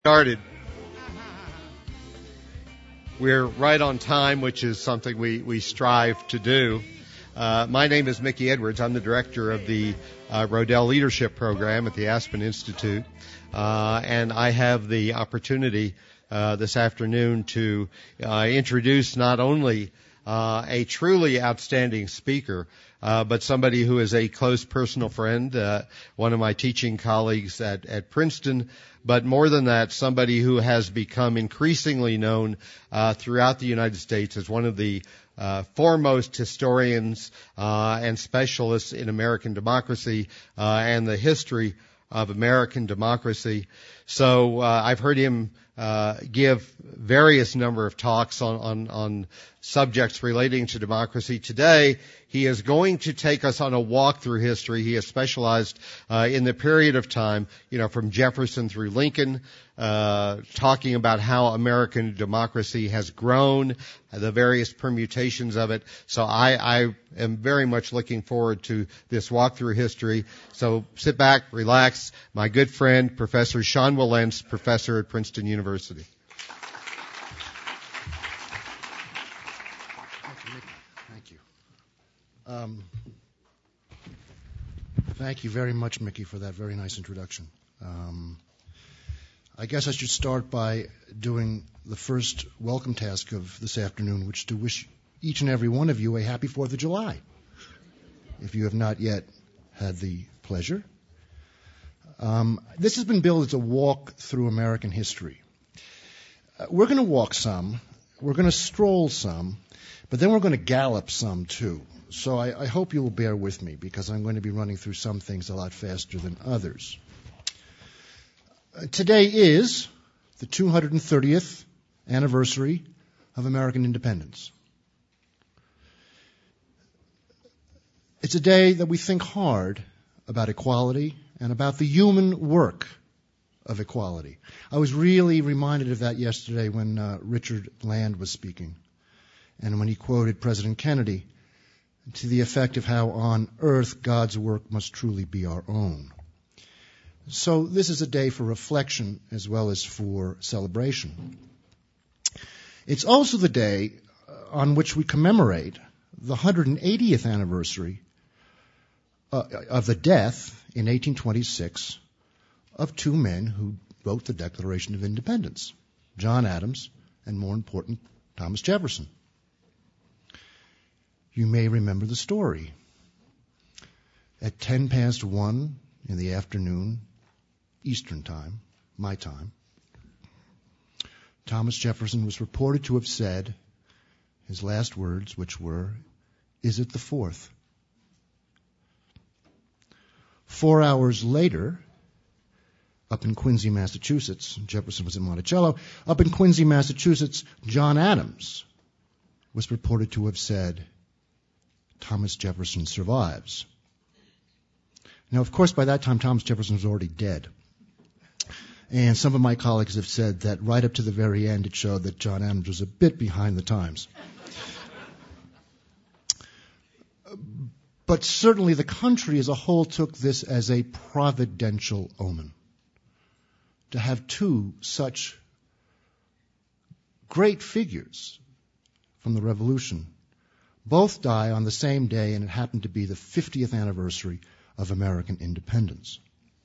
Started. We're right on time, which is something we strive to do. My name is Mickey Edwards. I'm the director of the Rodel Leadership Program at the Aspen Institute. And I have the opportunity this afternoon to introduce not only a truly outstanding speaker, but somebody who is a close personal friend, one of my teaching colleagues at Princeton, but more than that, somebody who has become increasingly known throughout the United States as one of the foremost historians and specialists in American democracy and the history of American democracy. So I've heard him give various number of talks on subjects relating to democracy. Today, he is going to take us on a walk through history. He has specialized in the period of time, from Jefferson through Lincoln, talking about how American democracy has grown, the various permutations of it. So I am very much looking forward to this walk through history. So sit back, relax. My good friend, Professor Sean Wilentz, professor at Princeton University. Thank you. Thank you very much, Mickey, for that very nice introduction. I guess I should start by doing the first welcome task of this afternoon, which is to wish each and every one of you a happy 4th of July, if you have not yet had the pleasure. This has been billed as a walk through American history. We're going to walk some, we're going to stroll some, but then we're going to gallop some too. So I hope you will bear with me, because I'm going to be running through some things a lot faster than others. Today is the 230th anniversary of American independence. It's a day that we think hard about equality and about the human work of equality. I was really reminded of that yesterday when Richard Land was speaking, and when he quoted President Kennedy to the effect of how on earth God's work must truly be our own. So this is a day for reflection as well as for celebration. It's also the day on which we commemorate the 180th anniversary of the death in 1826 of two men who wrote the Declaration of Independence, John Adams and, more important, Thomas Jefferson. You may remember the story. At 10 past 1 in the afternoon, Eastern time, my time, Thomas Jefferson was reported to have said his last words, which were, "Is it the 4th?" 4 hours later, up in Quincy, Massachusetts, Jefferson was in Monticello, up in Quincy, Massachusetts, John Adams was reported to have said, "Thomas Jefferson survives." Now, of course, by that time, Thomas Jefferson was already dead. And some of my colleagues have said that right up to the very end, it showed that John Adams was a bit behind the times. But certainly the country as a whole took this as a providential omen. To have two such great figures from the Revolution both die on the same day, and it happened to be the 50th anniversary of American independence.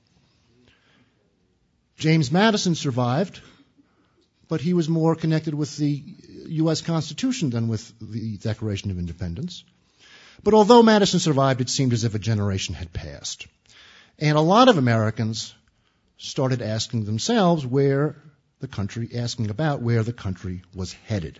James Madison survived, but he was more connected with the U.S. Constitution than with the Declaration of Independence. But although Madison survived, it seemed as if a generation had passed. And a lot of Americans started asking themselves about where the country was headed.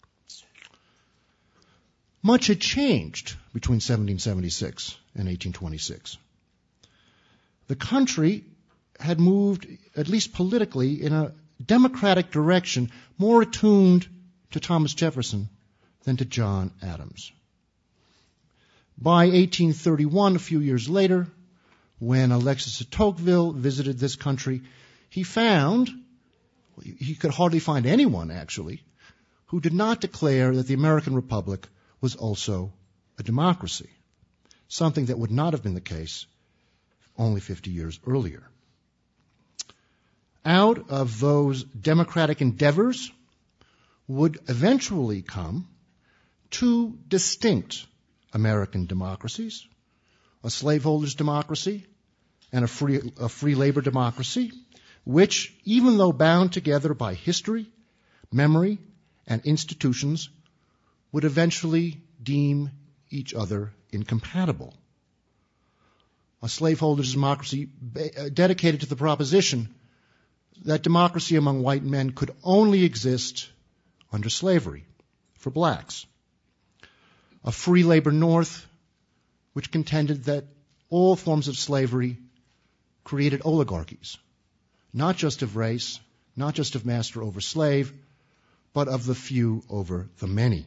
Much had changed between 1776 and 1826. The country had moved, at least politically, in a democratic direction more attuned to Thomas Jefferson than to John Adams. By 1831, a few years later, when Alexis de Tocqueville visited this country, he found, he could hardly find anyone actually, who did not declare that the American Republic was also a democracy, something that would not have been the case only 50 years earlier. Out of those democratic endeavors would eventually come two distinct American democracies, a slaveholders' democracy and a free labor democracy, which, even though bound together by history, memory, and institutions, would eventually deem each other incompatible. A slaveholders' democracy dedicated to the proposition that democracy among white men could only exist under slavery for blacks. A free labor North, which contended that all forms of slavery created oligarchies, not just of race, not just of master over slave, but of the few over the many.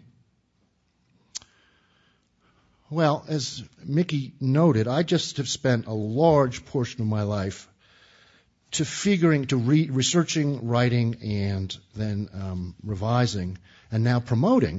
Well, as Mickey noted, I just have spent a large portion of my life researching, writing, and then revising, and now promoting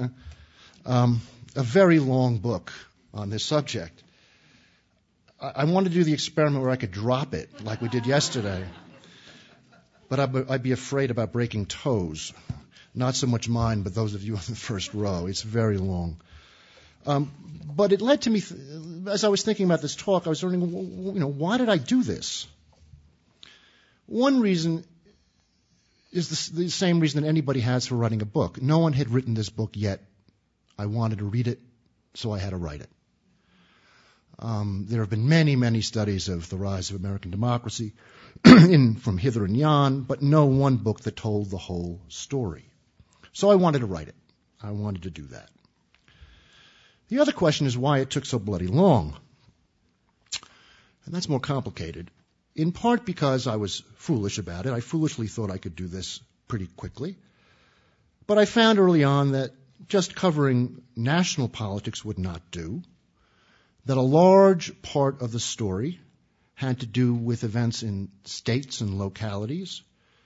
a very long book on this subject. I wanted to do the experiment where I could drop it, like we did yesterday, but I'd be afraid about breaking toes. Not so much mine, but those of you on the first row. It's very long. But it led to me, as I was thinking about this talk, I was wondering, why did I do this? One reason is the same reason that anybody has for writing a book. No one had written this book yet. I wanted to read it, so I had to write it. There have been many, many studies of the rise of American democracy from hither and yon, but no one book that told the whole story. So I wanted to write it. I wanted to do that. The other question is why it took so bloody long. And that's more complicated. In part because I was foolish about it. I foolishly thought I could do this pretty quickly. But I found early on that just covering national politics would not do, that a large part of the story had to do with events in states and localities.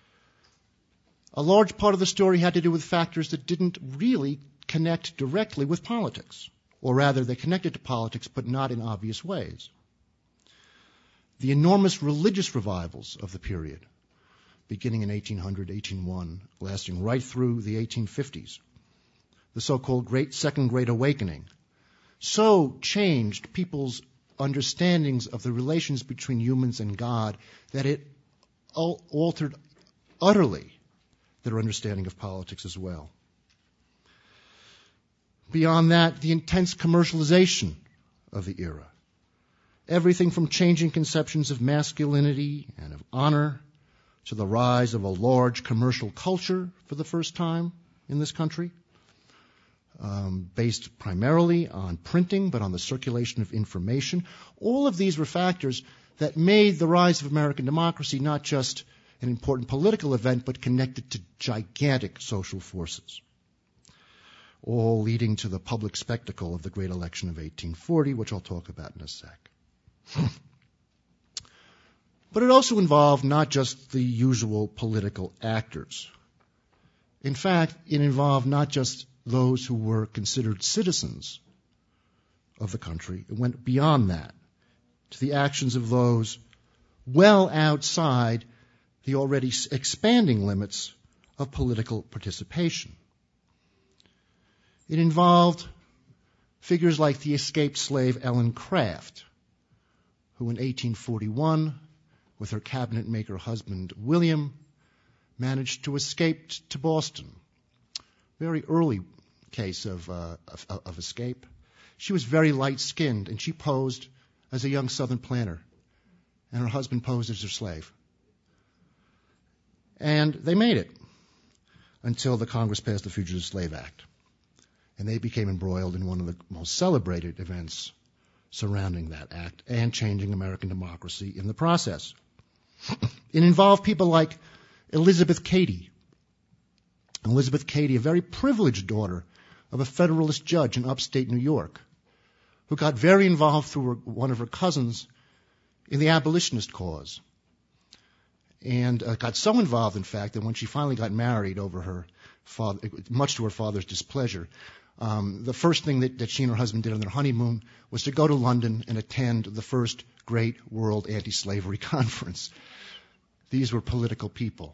A large part of the story had to do with factors that didn't really connect directly with politics, or rather they connected to politics but not in obvious ways. The enormous religious revivals of the period, beginning in 1800, 1801, lasting right through the 1850s, the so-called Second Great Awakening, so changed people's understandings of the relations between humans and God that it altered utterly their understanding of politics as well. Beyond that, the intense commercialization of the era. Everything from changing conceptions of masculinity and of honor to the rise of a large commercial culture for the first time in this country, based primarily on printing, but on the circulation of information. All of these were factors that made the rise of American democracy not just an important political event, but connected to gigantic social forces, all leading to the public spectacle of the great election of 1840, which I'll talk about in a sec. But it also involved not just the usual political actors. In fact, it involved not just those who were considered citizens of the country. It went beyond that to the actions of those well outside the already expanding limits of political participation. It involved figures like the escaped slave Ellen Craft, who in 1841, with her cabinet maker husband William, managed to escape to Boston. Very early case of escape. She was very light-skinned, and she posed as a young Southern planter, and her husband posed as her slave. And they made it until the Congress passed the Fugitive Slave Act, and they became embroiled in one of the most celebrated events surrounding that act and changing American democracy in the process. It involved people like Elizabeth Cady. Elizabeth Cady, a very privileged daughter of a Federalist judge in upstate New York, who got very involved through one of her cousins in the abolitionist cause. And got so involved, in fact, that when she finally got married over her father, much to her father's displeasure, the first thing that she and her husband did on their honeymoon was to go to London and attend the first great world anti-slavery conference. These were political people.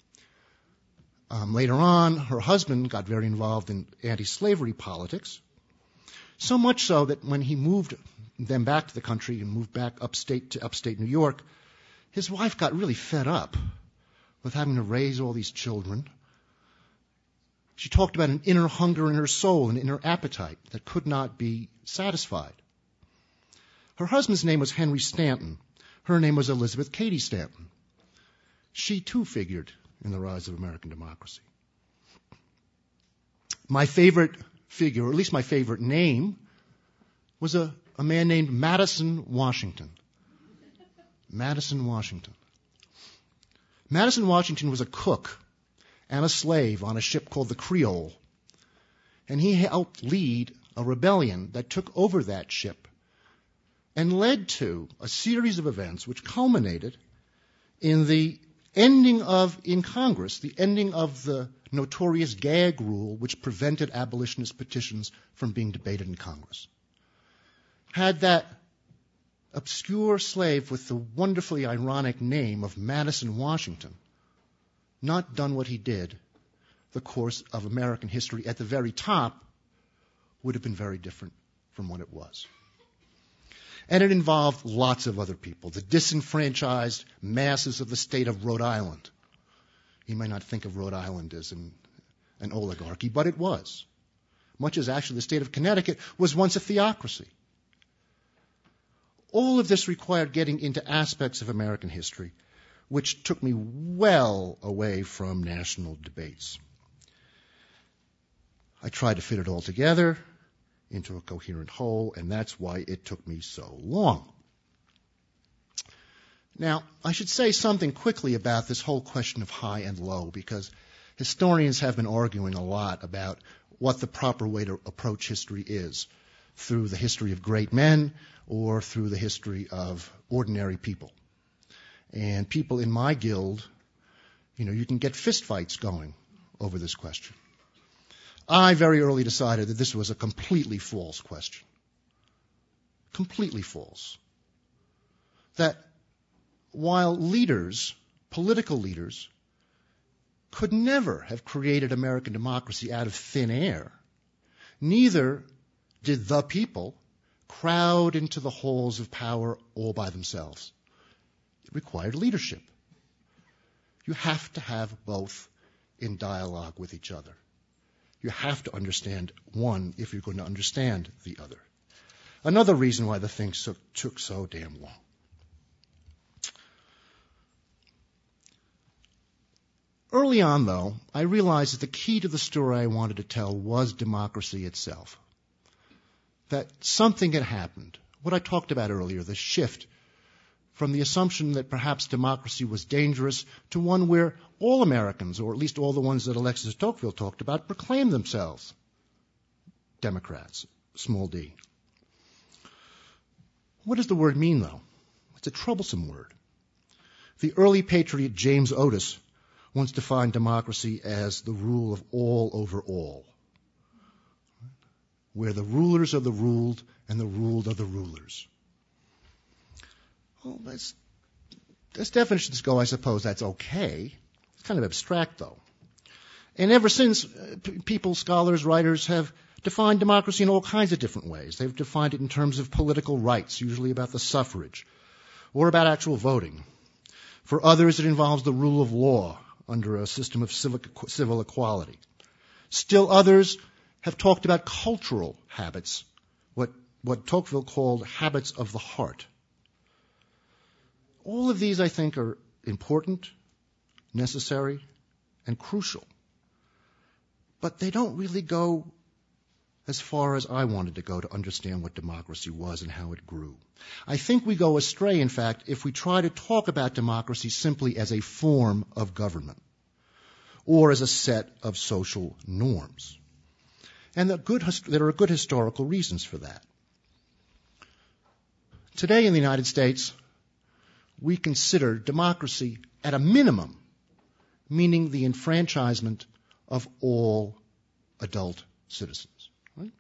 Later on, her husband got very involved in anti-slavery politics, so much so that when he moved them back to the country and moved back upstate New York, his wife got really fed up with having to raise all these children. She talked about an inner hunger in her soul, an inner appetite that could not be satisfied. Her husband's name was Henry Stanton. Her name was Elizabeth Cady Stanton. She too figured in the rise of American democracy. My favorite figure, or at least my favorite name, was a man named Madison Washington. Madison Washington. Madison Washington was a cook and a slave on a ship called the Creole, and he helped lead a rebellion that took over that ship and led to a series of events which culminated in the ending of, in Congress, the ending of the notorious gag rule which prevented abolitionist petitions from being debated in Congress. Had that obscure slave with the wonderfully ironic name of Madison Washington not done what he did, the course of American history at the very top would have been very different from what it was. And it involved lots of other people, the disenfranchised masses of the state of Rhode Island. You may not think of Rhode Island as an oligarchy, but it was. Much as actually the state of Connecticut was once a theocracy. All of this required getting into aspects of American history, which took me well away from national debates. I tried to fit it all together into a coherent whole, and that's why it took me so long. Now, I should say something quickly about this whole question of high and low, because historians have been arguing a lot about what the proper way to approach history is, through the history of great men or through the history of ordinary people. And people in my guild, you can get fistfights going over this question. I very early decided that this was a completely false question. Completely false. That while leaders, political leaders, could never have created American democracy out of thin air, neither did the people crowd into the halls of power all by themselves. It required leadership. You have to have both in dialogue with each other. You have to understand one if you're going to understand the other. Another reason why the thing took so damn long. Early on, though, I realized that the key to the story I wanted to tell was democracy itself. That something had happened. What I talked about earlier, the shift from the assumption that perhaps democracy was dangerous to one where all Americans, or at least all the ones that Alexis de Tocqueville talked about, proclaimed themselves Democrats, small d. What does the word mean, though? It's a troublesome word. The early patriot James Otis once defined democracy as the rule of all over all, where the rulers are the ruled and the ruled are the rulers. Well, as definitions go, I suppose that's okay. It's kind of abstract, though. And ever since, people, scholars, writers have defined democracy in all kinds of different ways. They've defined it in terms of political rights, usually about the suffrage, or about actual voting. For others, it involves the rule of law under a system of civil equality. Still others have talked about cultural habits, what Tocqueville called habits of the heart. All of these, I think, are important, necessary, and crucial. But they don't really go as far as I wanted to go to understand what democracy was and how it grew. I think we go astray, in fact, if we try to talk about democracy simply as a form of government or as a set of social norms. And there are good historical reasons for that. Today in the United States, we consider democracy at a minimum, meaning the enfranchisement of all adult citizens. Right?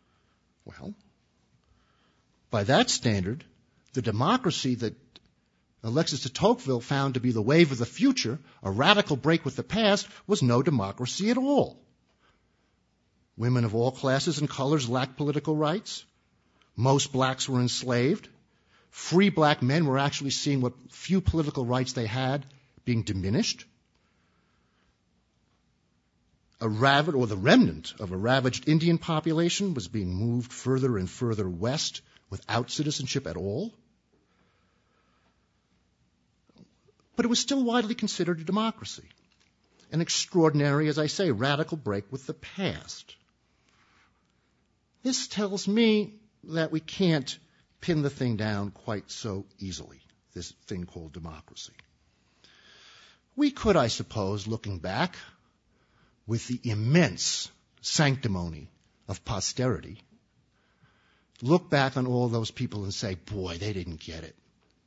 Well, by that standard, the democracy that Alexis de Tocqueville found to be the wave of the future, a radical break with the past, was no democracy at all. Women of all classes and colors lacked political rights. Most blacks were enslaved. Free black men were actually seeing what few political rights they had being diminished. The remnant of a ravaged Indian population was being moved further and further west without citizenship at all. But it was still widely considered a democracy. An extraordinary, as I say, radical break with the past. This tells me that we can't pin the thing down quite so easily, this thing called democracy. We could, I suppose, looking back, with the immense sanctimony of posterity, look back on all those people and say, boy, they didn't get it.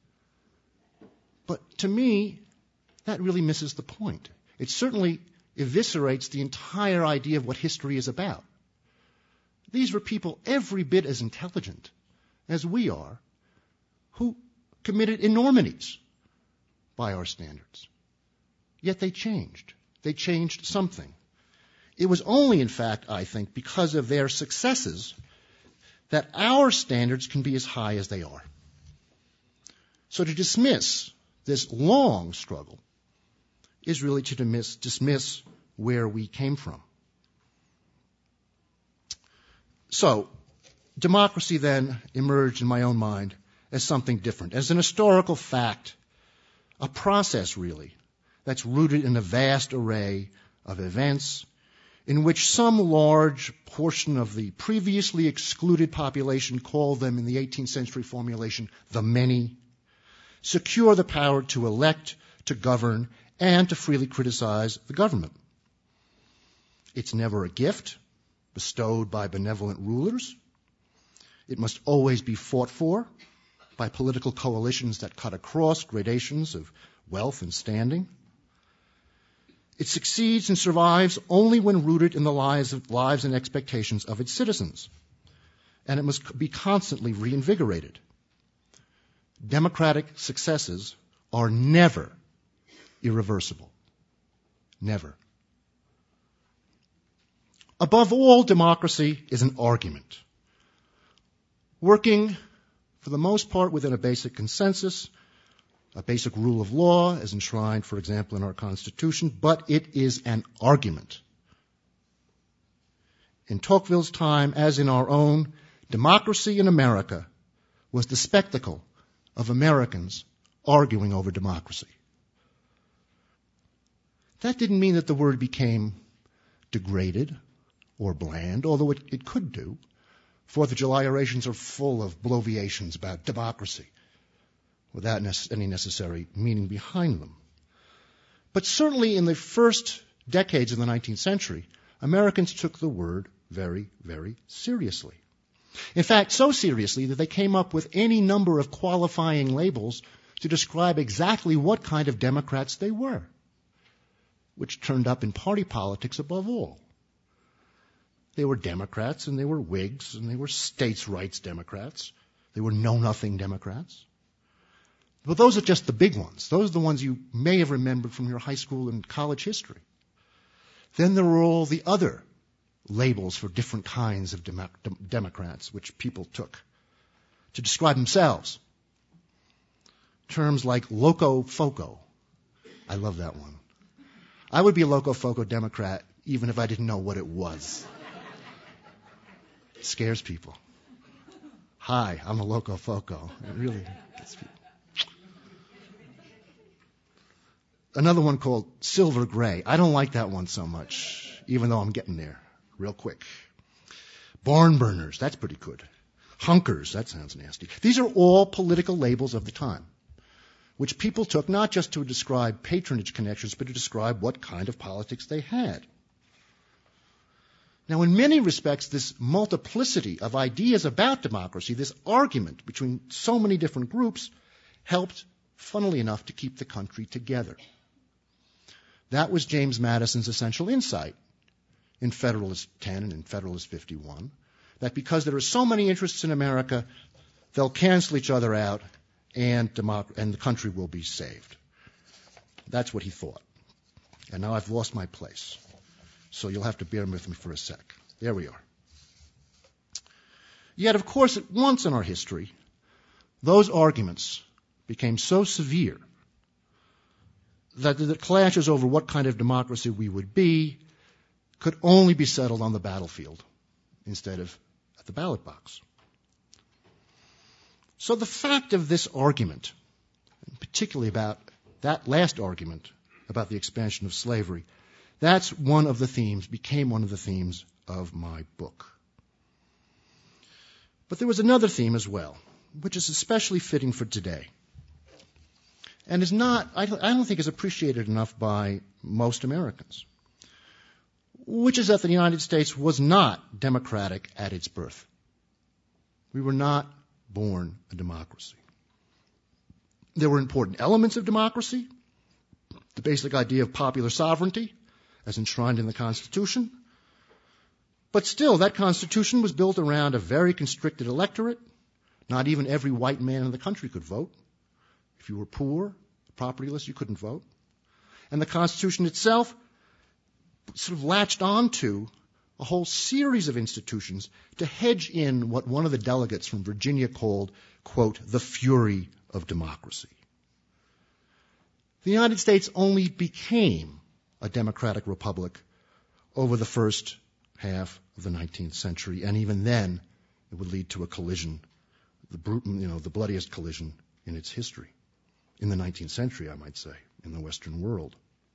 But to me, that really misses the point. It certainly eviscerates the entire idea of what history is about. These were people every bit as intelligent as we are, who committed enormities by our standards. Yet they changed. They changed something. It was only, in fact, I think, because of their successes that our standards can be as high as they are. So to dismiss this long struggle is really to dismiss where we came from. So, democracy then emerged in my own mind as something different, as an historical fact, a process really, that's rooted in a vast array of events in which some large portion of the previously excluded population, called them in the 18th century formulation, the many, secure the power to elect, to govern, and to freely criticize the government. It's never a gift bestowed by benevolent rulers. It must always be fought for by political coalitions that cut across gradations of wealth and standing. It succeeds and survives only when rooted in the lives and expectations of its citizens. And it must be constantly reinvigorated. Democratic successes are never irreversible. Never. Above all, democracy is an argument, working for the most part within a basic consensus, a basic rule of law as enshrined, for example, in our Constitution, but it is an argument. In Tocqueville's time, as in our own, democracy in America was the spectacle of Americans arguing over democracy. That didn't mean that the word became degraded or bland, although it could do. Fourth of July orations are full of bloviations about democracy without any necessary meaning behind them. But certainly in the first decades of the 19th century, Americans took the word very, very seriously. In fact, so seriously that they came up with any number of qualifying labels to describe exactly what kind of Democrats they were, which turned up in party politics above all. They were Democrats, and they were Whigs, and they were states' rights Democrats. They were know-nothing Democrats. But those are just the big ones. Those are the ones you may have remembered from your high school and college history. Then there were all the other labels for different kinds of Democrats, which people took to describe themselves. Terms like loco-foco. I love that one. I would be a loco-foco Democrat even if I didn't know what it was. It scares people. Hi, I'm a loco-foco. It really gets people. Another one called silver gray. I don't like that one so much, even though I'm getting there real quick. Barn burners, that's pretty good. Hunkers, that sounds nasty. These are all political labels of the time, which people took not just to describe patronage connections, but to describe what kind of politics they had. Now, in many respects, this multiplicity of ideas about democracy, this argument between so many different groups, helped, funnily enough, to keep the country together. That was James Madison's essential insight in Federalist 10 and in Federalist 51, that because there are so many interests in America, they'll cancel each other out, and the country will be saved. That's what he thought. And now I've lost my place. So you'll have to bear with me for a sec. There we are. Yet, of course, at once in our history, those arguments became so severe that the clashes over what kind of democracy we would be could only be settled on the battlefield instead of at the ballot box. So the fact of this argument, particularly about that last argument about the expansion of slavery, that's became one of the themes of my book. But there was another theme as well, which is especially fitting for today, and is not, I don't think is appreciated enough by most Americans, which is that the United States was not democratic at its birth. We were not born a democracy. There were important elements of democracy, the basic idea of popular sovereignty, as enshrined in the Constitution. But still, that Constitution was built around a very constricted electorate. Not even every white man in the country could vote. If you were poor, propertyless, you couldn't vote. And the Constitution itself sort of latched onto a whole series of institutions to hedge in what one of the delegates from Virginia called, quote, the fury of democracy. The United States only became a democratic republic over the first half of the 19th century, and even then it would lead to a collision, the bloodiest collision in its history, in the 19th century, I might say, in the Western world.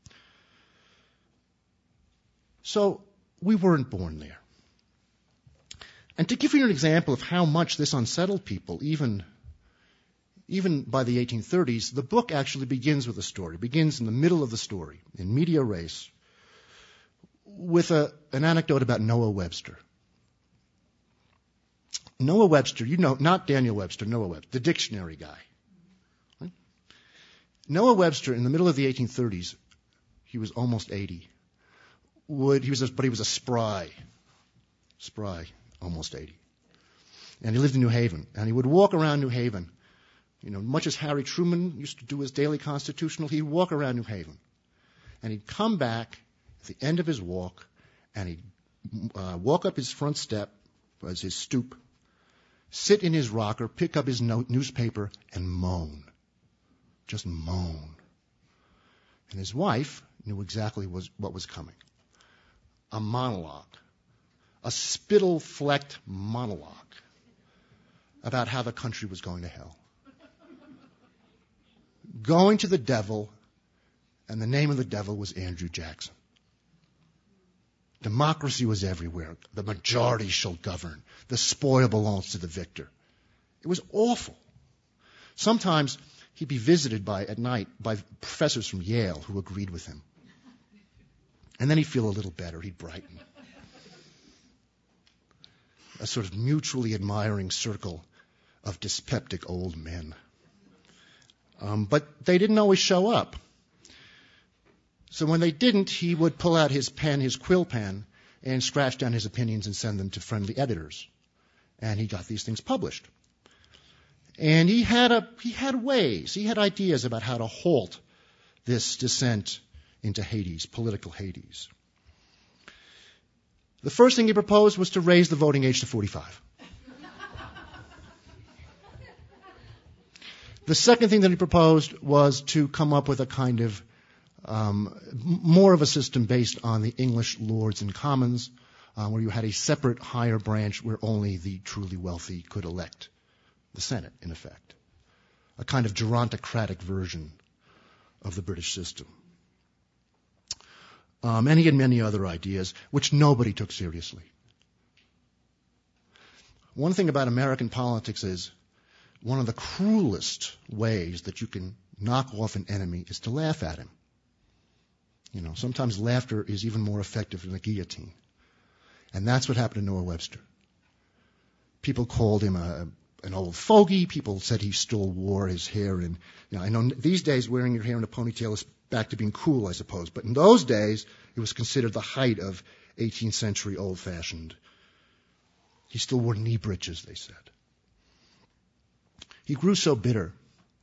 So we weren't born there. And to give you an example of how much this unsettled people, even by the 1830s, the book actually begins with a story. It begins in the middle of the story, in media res, with an anecdote about Noah Webster. Noah Webster, not Daniel Webster, Noah Webster, the dictionary guy. Right? Noah Webster, in the middle of the 1830s, he was almost 80. But he was a spry, almost 80. And he lived in New Haven. And he would walk around New Haven, much as Harry Truman used to do his daily constitutional, he'd walk around New Haven. And he'd come back at the end of his walk, and he'd walk up his front step, as his stoop, sit in his rocker, pick up his newspaper, and moan. Just moan. And his wife knew exactly what was coming. A monologue. A spittle-flecked monologue about how the country was going to hell. Going to the devil, and the name of the devil was Andrew Jackson. Democracy was everywhere. The majority shall govern. The spoil belongs to the victor. It was awful. Sometimes he'd be visited at night by professors from Yale who agreed with him. And then he'd feel a little better. He'd brighten. A sort of mutually admiring circle of dyspeptic old men. But they didn't always show up. So when they didn't, he would pull out his pen, his quill pen, and scratch down his opinions and send them to friendly editors. And he got these things published. And he had ideas about how to halt this descent into Hades, political Hades. The first thing he proposed was to raise the voting age to 45. The second thing that he proposed was to come up with a kind of more of a system based on the English Lords and Commons, where you had a separate higher branch where only the truly wealthy could elect the Senate, in effect. A kind of gerontocratic version of the British system. And he had many other ideas, which nobody took seriously. One thing about American politics is one of the cruelest ways that you can knock off an enemy is to laugh at him. Sometimes laughter is even more effective than a guillotine. And that's what happened to Noah Webster. People called him an old fogey. People said he still wore his hair in, I know these days wearing your hair in a ponytail is back to being cool, I suppose. But in those days, it was considered the height of 18th century old-fashioned. He still wore knee breeches, they said. He grew so bitter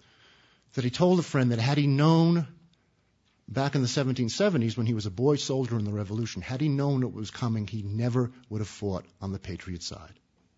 that he told a friend that had he known back in the 1770s when he was a boy soldier in the Revolution, had he known it was coming, he never would have fought on the Patriot side.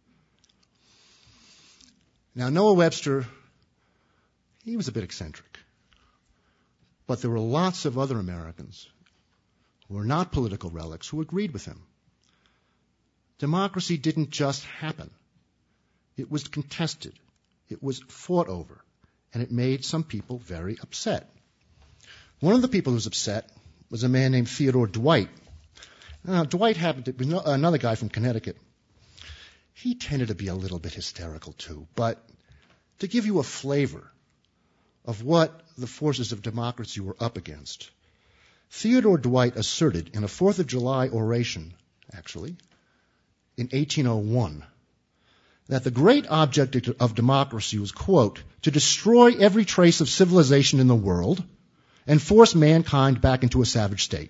Now, Noah Webster, he was a bit eccentric. But there were lots of other Americans who were not political relics who agreed with him. Democracy didn't just happen. It was contested. It was fought over. And it made some people very upset. One of the people who was upset was a man named Theodore Dwight. Now, Dwight happened to be another guy from Connecticut. He tended to be a little bit hysterical, too. But to give you a flavor of what the forces of democracy were up against, Theodore Dwight asserted in a 4th of July oration, actually, in 1801, that the great object of democracy was, quote, to destroy every trace of civilization in the world and force mankind back into a savage state.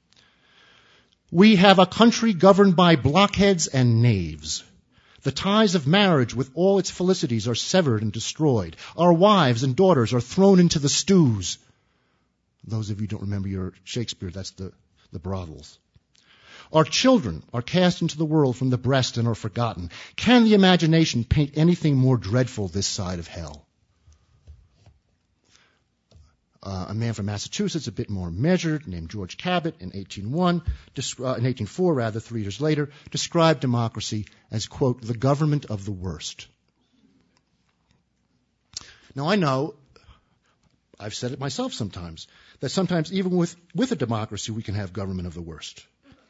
We have a country governed by blockheads and knaves. The ties of marriage with all its felicities are severed and destroyed. Our wives and daughters are thrown into the stews. Those of you who don't remember your Shakespeare, that's the brothels. Our children are cast into the world from the breast and are forgotten. Can the imagination paint anything more dreadful this side of hell? A man from Massachusetts, a bit more measured, named George Cabot, in 1804, 3 years later, described democracy as, quote, the government of the worst. Now, I know, I've said it myself sometimes, that sometimes even with a democracy we can have government of the worst.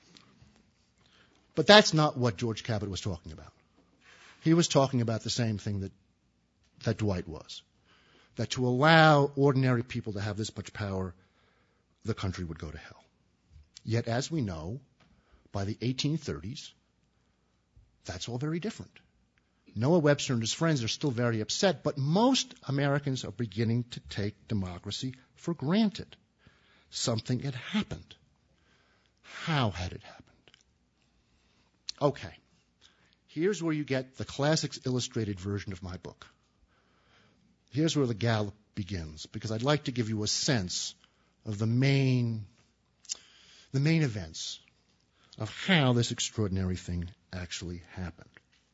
But that's not what George Cabot was talking about. He was talking about the same thing that Dwight was. That to allow ordinary people to have this much power, the country would go to hell. Yet, as we know, by the 1830s, that's all very different. Noah Webster and his friends are still very upset, but most Americans are beginning to take democracy for granted. Something had happened. How had it happened? Okay, here's where you get the Classics Illustrated version of my book. Here's where the gallop begins, because I'd like to give you a sense of the main events of how this extraordinary thing actually happened.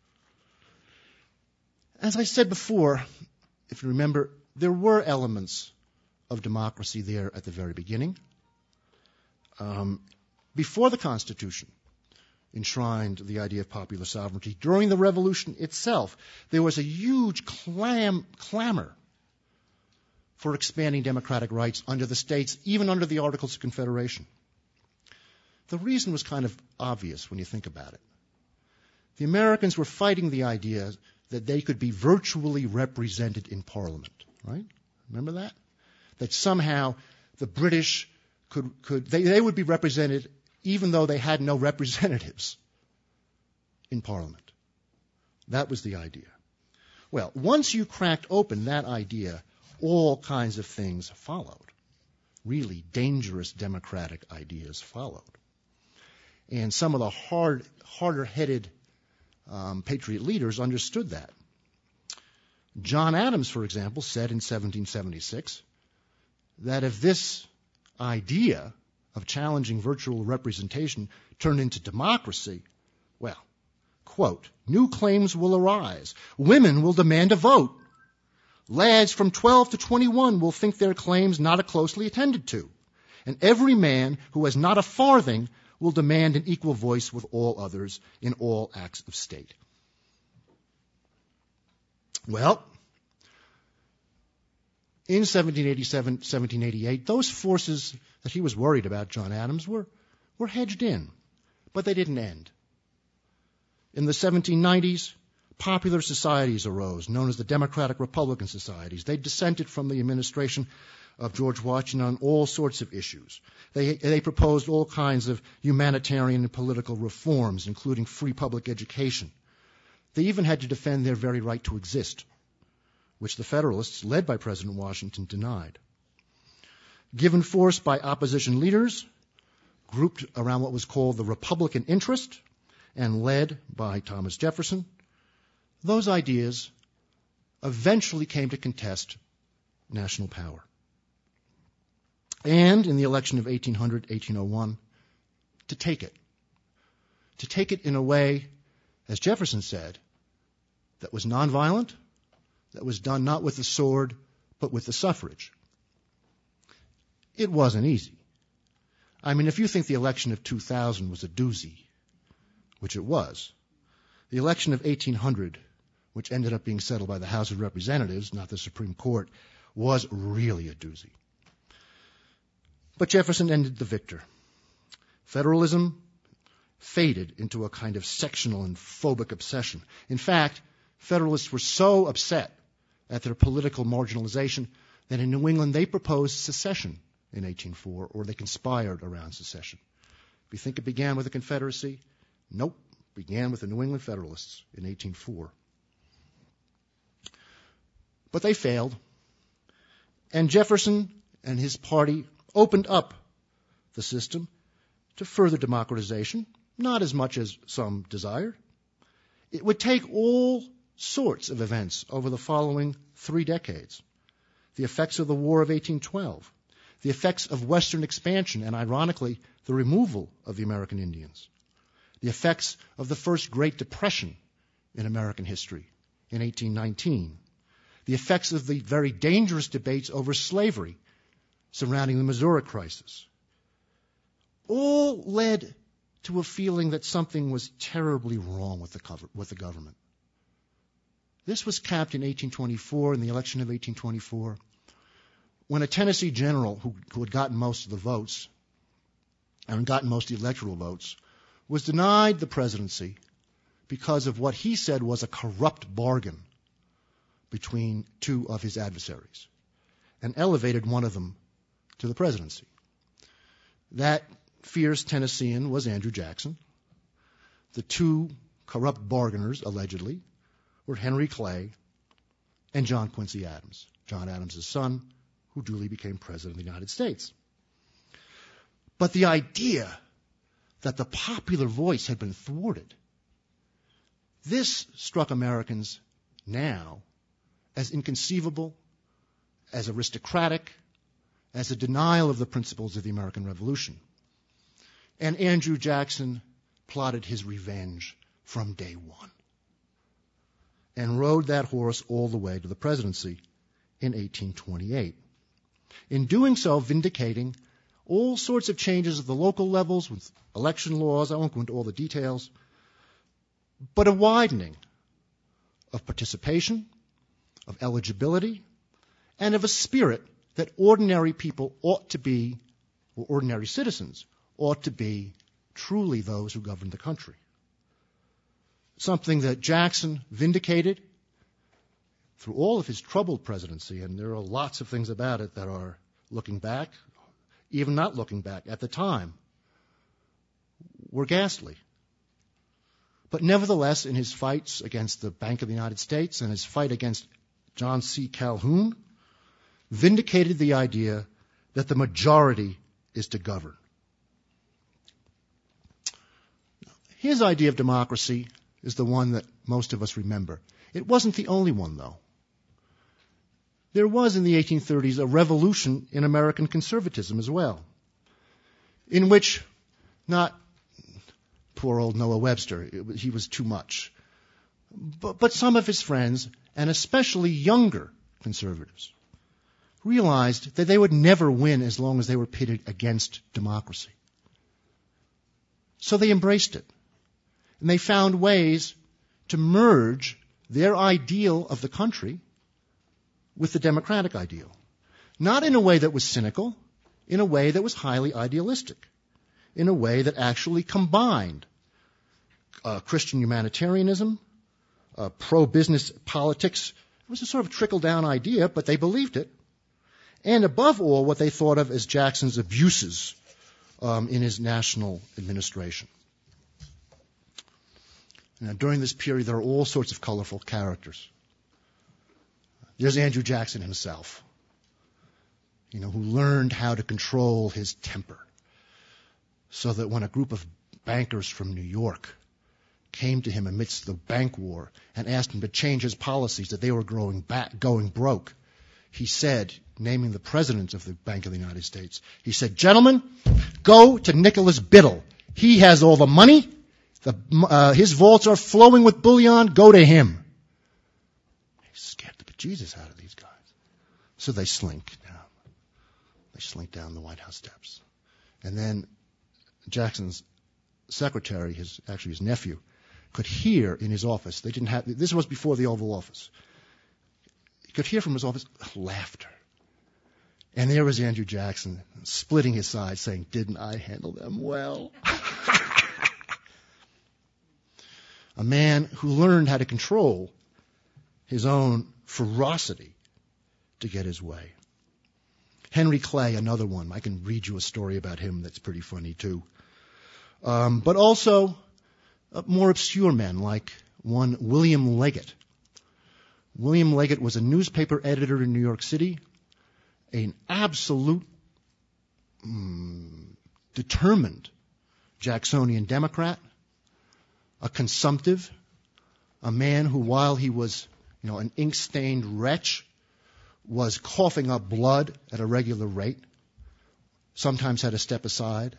As I said before, if you remember, there were elements of democracy there at the very beginning. Before the Constitution enshrined the idea of popular sovereignty, during the Revolution itself, there was a huge clamor for expanding democratic rights under the states, even under the Articles of Confederation. The reason was kind of obvious when you think about it. The Americans were fighting the idea that they could be virtually represented in Parliament, right? Remember that? That somehow the British they would be represented even though they had no representatives in Parliament. That was the idea. Well, once you cracked open that idea, all kinds of things followed. Really dangerous democratic ideas followed. And some of the harder-headed patriot leaders understood that. John Adams, for example, said in 1776 that if this idea of challenging virtual representation turned into democracy, well, quote, new claims will arise. Women will demand a vote. Lads from 12 to 21 will think their claims not closely attended to. And every man who has not a farthing will demand an equal voice with all others in all acts of state. Well, in 1787, 1788, those forces that he was worried about, John Adams, were hedged in, but they didn't end. In the 1790s, popular societies arose, known as the Democratic Republican Societies. They dissented from the administration of George Washington on all sorts of issues. They proposed all kinds of humanitarian and political reforms, including free public education. They even had to defend their very right to exist, which the Federalists, led by President Washington, denied. Given force by opposition leaders, grouped around what was called the Republican interest, and led by Thomas Jefferson, those ideas eventually came to contest national power. And in the election of 1801, to take it. To take it in a way, as Jefferson said, that was nonviolent, that was done not with the sword, but with the suffrage. It wasn't easy. I mean, if you think the election of 2000 was a doozy, which it was, the election of 1800, which ended up being settled by the House of Representatives, not the Supreme Court, was really a doozy. But Jefferson ended the victor. Federalism faded into a kind of sectional and phobic obsession. In fact, Federalists were so upset at their political marginalization that in New England they proposed secession in 1804, or they conspired around secession. If you think it began with the Confederacy, nope, it began with the New England Federalists in 1804. But they failed, and Jefferson and his party opened up the system to further democratization, not as much as some desired. It would take all sorts of events over the following 3 decades. The effects of the War of 1812, the effects of Western expansion, and ironically, the removal of the American Indians, the effects of the first Great Depression in American history in 1819, the effects of the very dangerous debates over slavery surrounding the Missouri crisis, all led to a feeling that something was terribly wrong with the government. This was capped in 1824, in the election of 1824, when a Tennessee general who had gotten most of the votes and gotten most of the electoral votes was denied the presidency because of what he said was a corrupt bargain between 2 of his adversaries, and elevated one of them to the presidency. That fierce Tennessean was Andrew Jackson. The 2 corrupt bargainers, allegedly, were Henry Clay and John Quincy Adams, John Adams' son, who duly became president of the United States. But the idea that the popular voice had been thwarted, this struck Americans now as inconceivable, as aristocratic, as a denial of the principles of the American Revolution. And Andrew Jackson plotted his revenge from day one and rode that horse all the way to the presidency in 1828. In doing so, vindicating all sorts of changes at the local levels with election laws, I won't go into all the details, but a widening of participation, of eligibility, and of a spirit that ordinary people ought to be, or ordinary citizens ought to be, truly those who govern the country. Something that Jackson vindicated through all of his troubled presidency, and there are lots of things about it that are, looking back, even not looking back at the time, were ghastly. But nevertheless, in his fights against the Bank of the United States and his fight against John C. Calhoun, vindicated the idea that the majority is to govern. His idea of democracy is the one that most of us remember. It wasn't the only one, though. There was, in the 1830s, a revolution in American conservatism as well, in which not poor old Noah Webster, he was too much, but some of his friends, and especially younger conservatives, realized that they would never win as long as they were pitted against democracy. So they embraced it. And they found ways to merge their ideal of the country with the democratic ideal. Not in a way that was cynical, in a way that was highly idealistic, in a way that actually combined Christian humanitarianism, pro-business politics. It was a sort of trickle-down idea, but they believed it. And above all, what they thought of as Jackson's abuses in his national administration. Now, during this period, there are all sorts of colorful characters. There's Andrew Jackson himself, who learned how to control his temper, so that when a group of bankers from New York came to him amidst the bank war and asked him to change his policies, that they were going broke, he said, naming the president of the Bank of the United States, he said, "Gentlemen, go to Nicholas Biddle. He has all the money. His vaults are flowing with bullion. Go to him." He scared the bejesus out of these guys. So they slink down. They slink down the White House steps. And then Jackson's secretary, his nephew, could hear in his office. This was before the Oval Office. He could hear from his office laughter. And there was Andrew Jackson splitting his sides saying, "Didn't I handle them well?" A man who learned how to control his own ferocity to get his way. Henry Clay, another one. I can read you a story about him that's pretty funny too. But also more obscure men like one William Leggett. William Leggett was a newspaper editor in New York City, an absolute determined Jacksonian Democrat, a consumptive, a man who, while he was, an ink-stained wretch, was coughing up blood at a regular rate, sometimes had to step aside.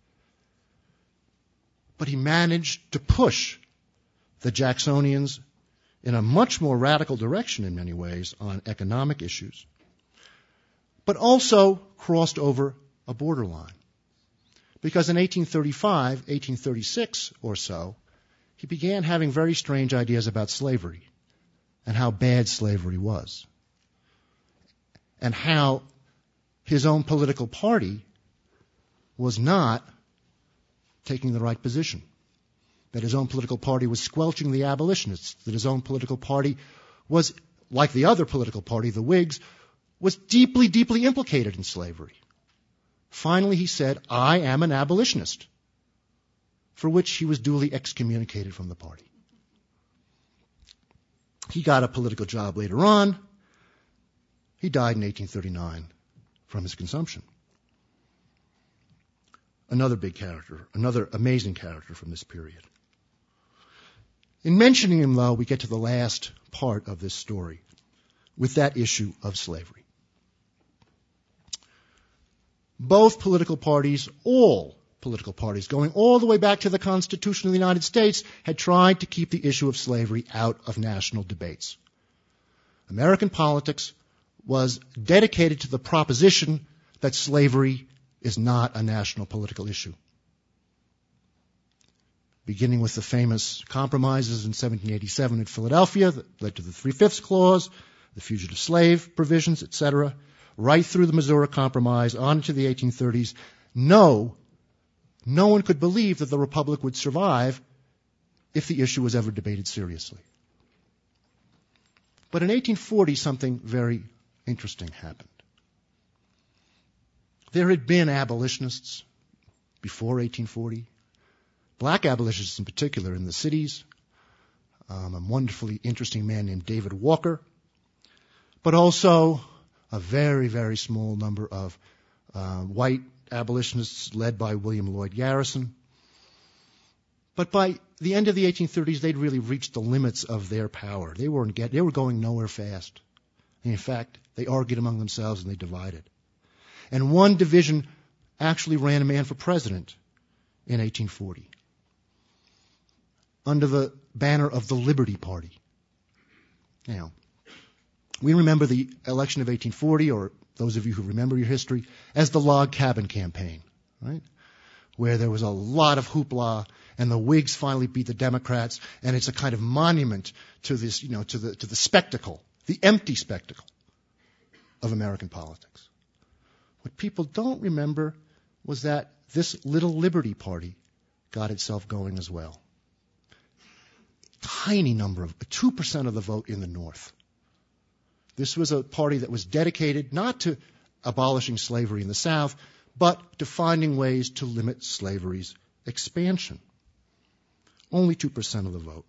But he managed to push the Jacksonians in a much more radical direction in many ways on economic issues, but also crossed over a borderline. Because in 1835, 1836 or so, he began having very strange ideas about slavery and how bad slavery was, and how his own political party was not taking the right position, that his own political party was squelching the abolitionists, that his own political party was, like the other political party, the Whigs, was deeply, deeply implicated in slavery. Finally, he said, "I am an abolitionist," for which he was duly excommunicated from the party. He got a political job later on. He died in 1839 from his consumption. Another big character, another amazing character from this period. In mentioning him, though, we get to the last part of this story with that issue of slavery. Both political parties, all political parties, going all the way back to the Constitution of the United States, had tried to keep the issue of slavery out of national debates. American politics was dedicated to the proposition that slavery is not a national political issue. Beginning with the famous compromises in 1787 at Philadelphia that led to the Three-Fifths Clause, the fugitive slave provisions, etc., right through the Missouri Compromise on into the 1830s, no one could believe that the Republic would survive if the issue was ever debated seriously. But in 1840, something very interesting happened. There had been abolitionists before 1840, black abolitionists in particular in the cities, a wonderfully interesting man named David Walker, but also a very, very small number of white abolitionists led by William Lloyd Garrison. But by the end of the 1830s, they'd really reached the limits of their power. They were going nowhere fast. And in fact, they argued among themselves and they divided. And one division actually ran a man for president in 1840 under the banner of the Liberty Party. Now, we remember the election of 1840, or those of you who remember your history, as the Log Cabin Campaign, right? Where there was a lot of hoopla, and the Whigs finally beat the Democrats, and it's a kind of monument to this, to the spectacle, the empty spectacle of American politics. What people don't remember was that this little Liberty Party got itself going as well. Tiny number of 2% of the vote in the North. This was a party that was dedicated not to abolishing slavery in the South, but to finding ways to limit slavery's expansion. Only 2% of the vote.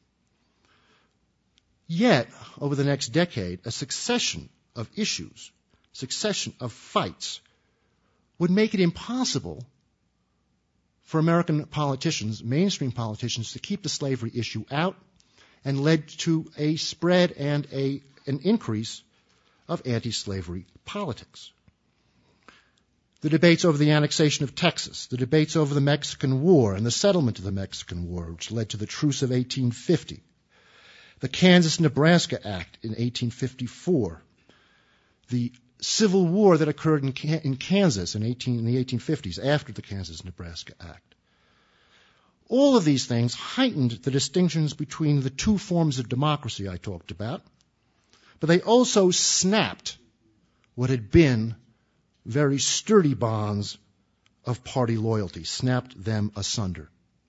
Yet, over the next decade, a succession of issues, succession of fights, would make it impossible for American politicians, mainstream politicians, to keep the slavery issue out, and led to a spread and an increase of anti-slavery politics. The debates over the annexation of Texas, the debates over the Mexican War and the settlement of the Mexican War, which led to the Truce of 1850, the Kansas-Nebraska Act in 1854, the Civil War that occurred in Kansas in the 1850s after the Kansas-Nebraska Act. All of these things heightened the distinctions between the two forms of democracy I talked about, but they also snapped what had been very sturdy bonds of party loyalty, snapped them asunder.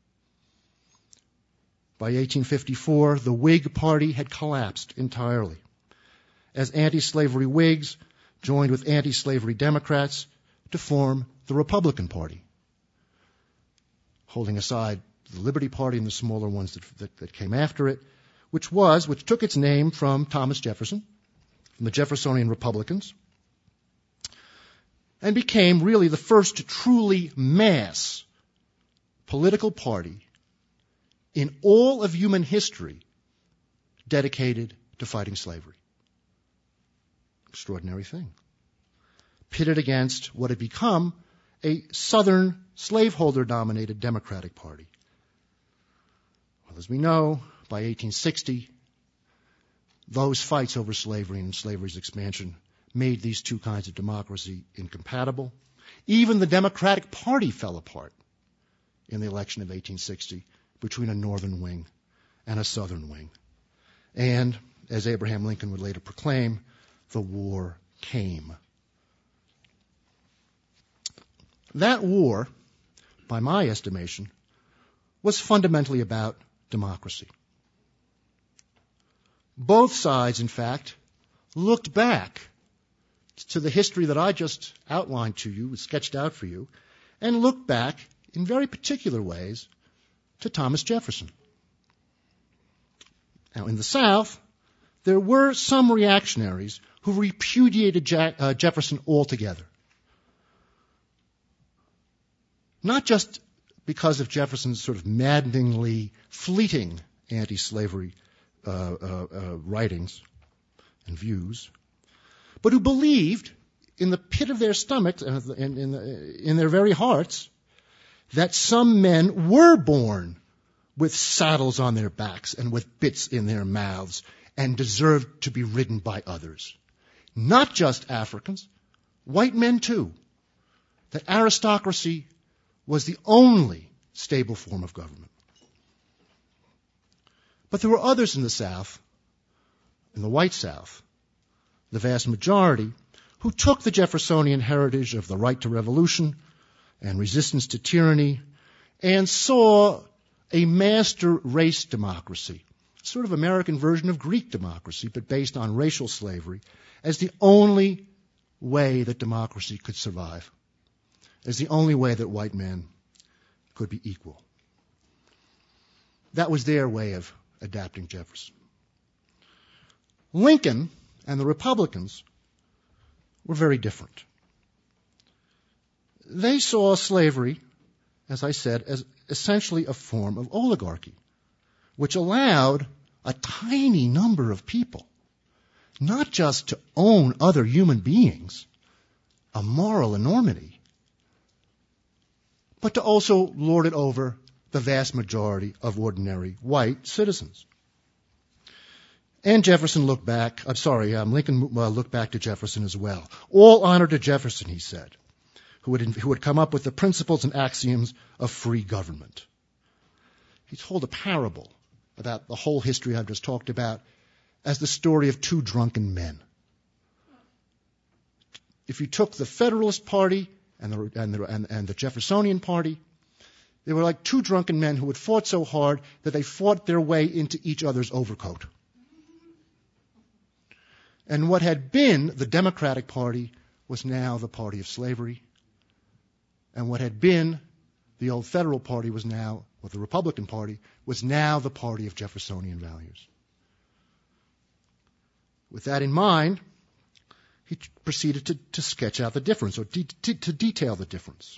By 1854, the Whig Party had collapsed entirely, as anti-slavery Whigs joined with anti-slavery Democrats to form the Republican Party, holding aside the Liberty Party and the smaller ones that came after it, which took its name from Thomas Jefferson, from the Jeffersonian Republicans, and became really the first truly mass political party in all of human history dedicated to fighting slavery. Extraordinary thing. Pitted against what had become a Southern slaveholder-dominated Democratic Party. Well, as we know, by 1860, those fights over slavery and slavery's expansion made these two kinds of democracy incompatible. Even the Democratic Party fell apart in the election of 1860 between a northern wing and a southern wing. And, as Abraham Lincoln would later proclaim, the war came. That war, by my estimation, was fundamentally about democracy. Both sides, in fact, looked back to the history that I just outlined to you, sketched out for you, and looked back in very particular ways to Thomas Jefferson. Now, in the South, there were some reactionaries who repudiated Jefferson altogether. Not just because of Jefferson's sort of maddeningly fleeting anti-slavery writings and views, but who believed in the pit of their stomachs and in their very hearts that some men were born with saddles on their backs and with bits in their mouths and deserved to be ridden by others. Not just Africans, white men too. That aristocracy was the only stable form of government. But there were others in the South, in the white South, the vast majority, who took the Jeffersonian heritage of the right to revolution and resistance to tyranny and saw a master race democracy, sort of American version of Greek democracy, but based on racial slavery, as the only way that democracy could survive, as the only way that white men could be equal. That was their way of adapting Jefferson. Lincoln and the Republicans were very different. They saw slavery, as I said, as essentially a form of oligarchy, which allowed a tiny number of people not just to own other human beings, a moral enormity, but to also lord it over the vast majority of ordinary white citizens. And Lincoln looked back to Jefferson as well. All honor to Jefferson, he said, who had come up with the principles and axioms of free government. He told a parable about the whole history I've just talked about as the story of two drunken men. If you took the Federalist Party and the Jeffersonian Party, they were like two drunken men who had fought so hard that they fought their way into each other's overcoat. And what had been the Democratic Party was now the party of slavery. And what had been the old Federal Party was now, or the Republican Party, was now the party of Jeffersonian values. With that in mind, he proceeded to sketch out the difference, or to detail the difference.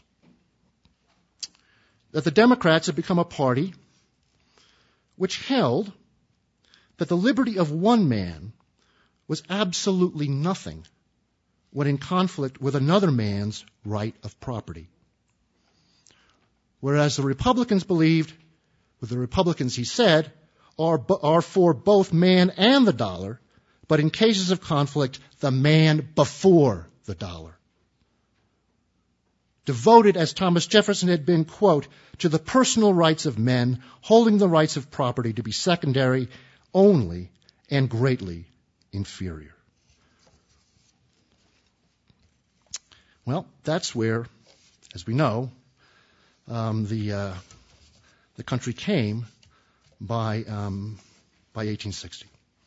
That the Democrats had become a party which held that the liberty of one man was absolutely nothing when in conflict with another man's right of property. Whereas the Republicans believed, with the Republicans, he said, are for both man and the dollar, but in cases of conflict, the man before the dollar. Devoted, as Thomas Jefferson had been, quote, to the personal rights of men, holding the rights of property to be secondary only and greatly inferior. Well, that's where, as we know, the country came by 1860.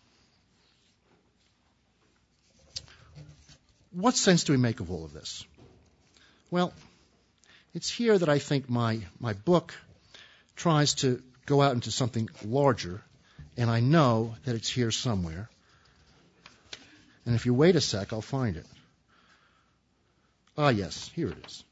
What sense do we make of all of this? Well, it's here that I think my book tries to go out into something larger, and I know that it's here somewhere. And if you wait a sec, I'll find it. Ah, yes, here it is.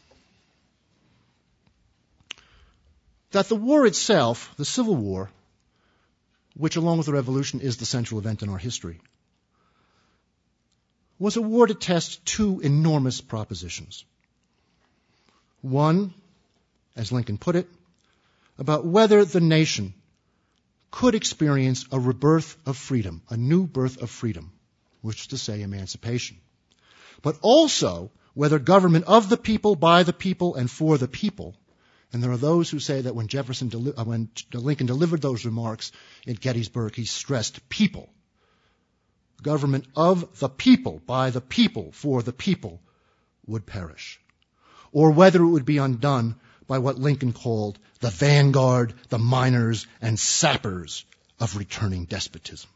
That the war itself, the Civil War, which along with the Revolution is the central event in our history, was a war to test two enormous propositions. One, as Lincoln put it, about whether the nation could experience a rebirth of freedom, a new birth of freedom, which is to say emancipation. But also whether government of the people, by the people, and for the people. And there are those who say that when Lincoln delivered those remarks at Gettysburg, he stressed people. Government of the people, by the people, for the people, would perish. Or whether it would be undone by what Lincoln called the vanguard, the miners, and sappers of returning despotism.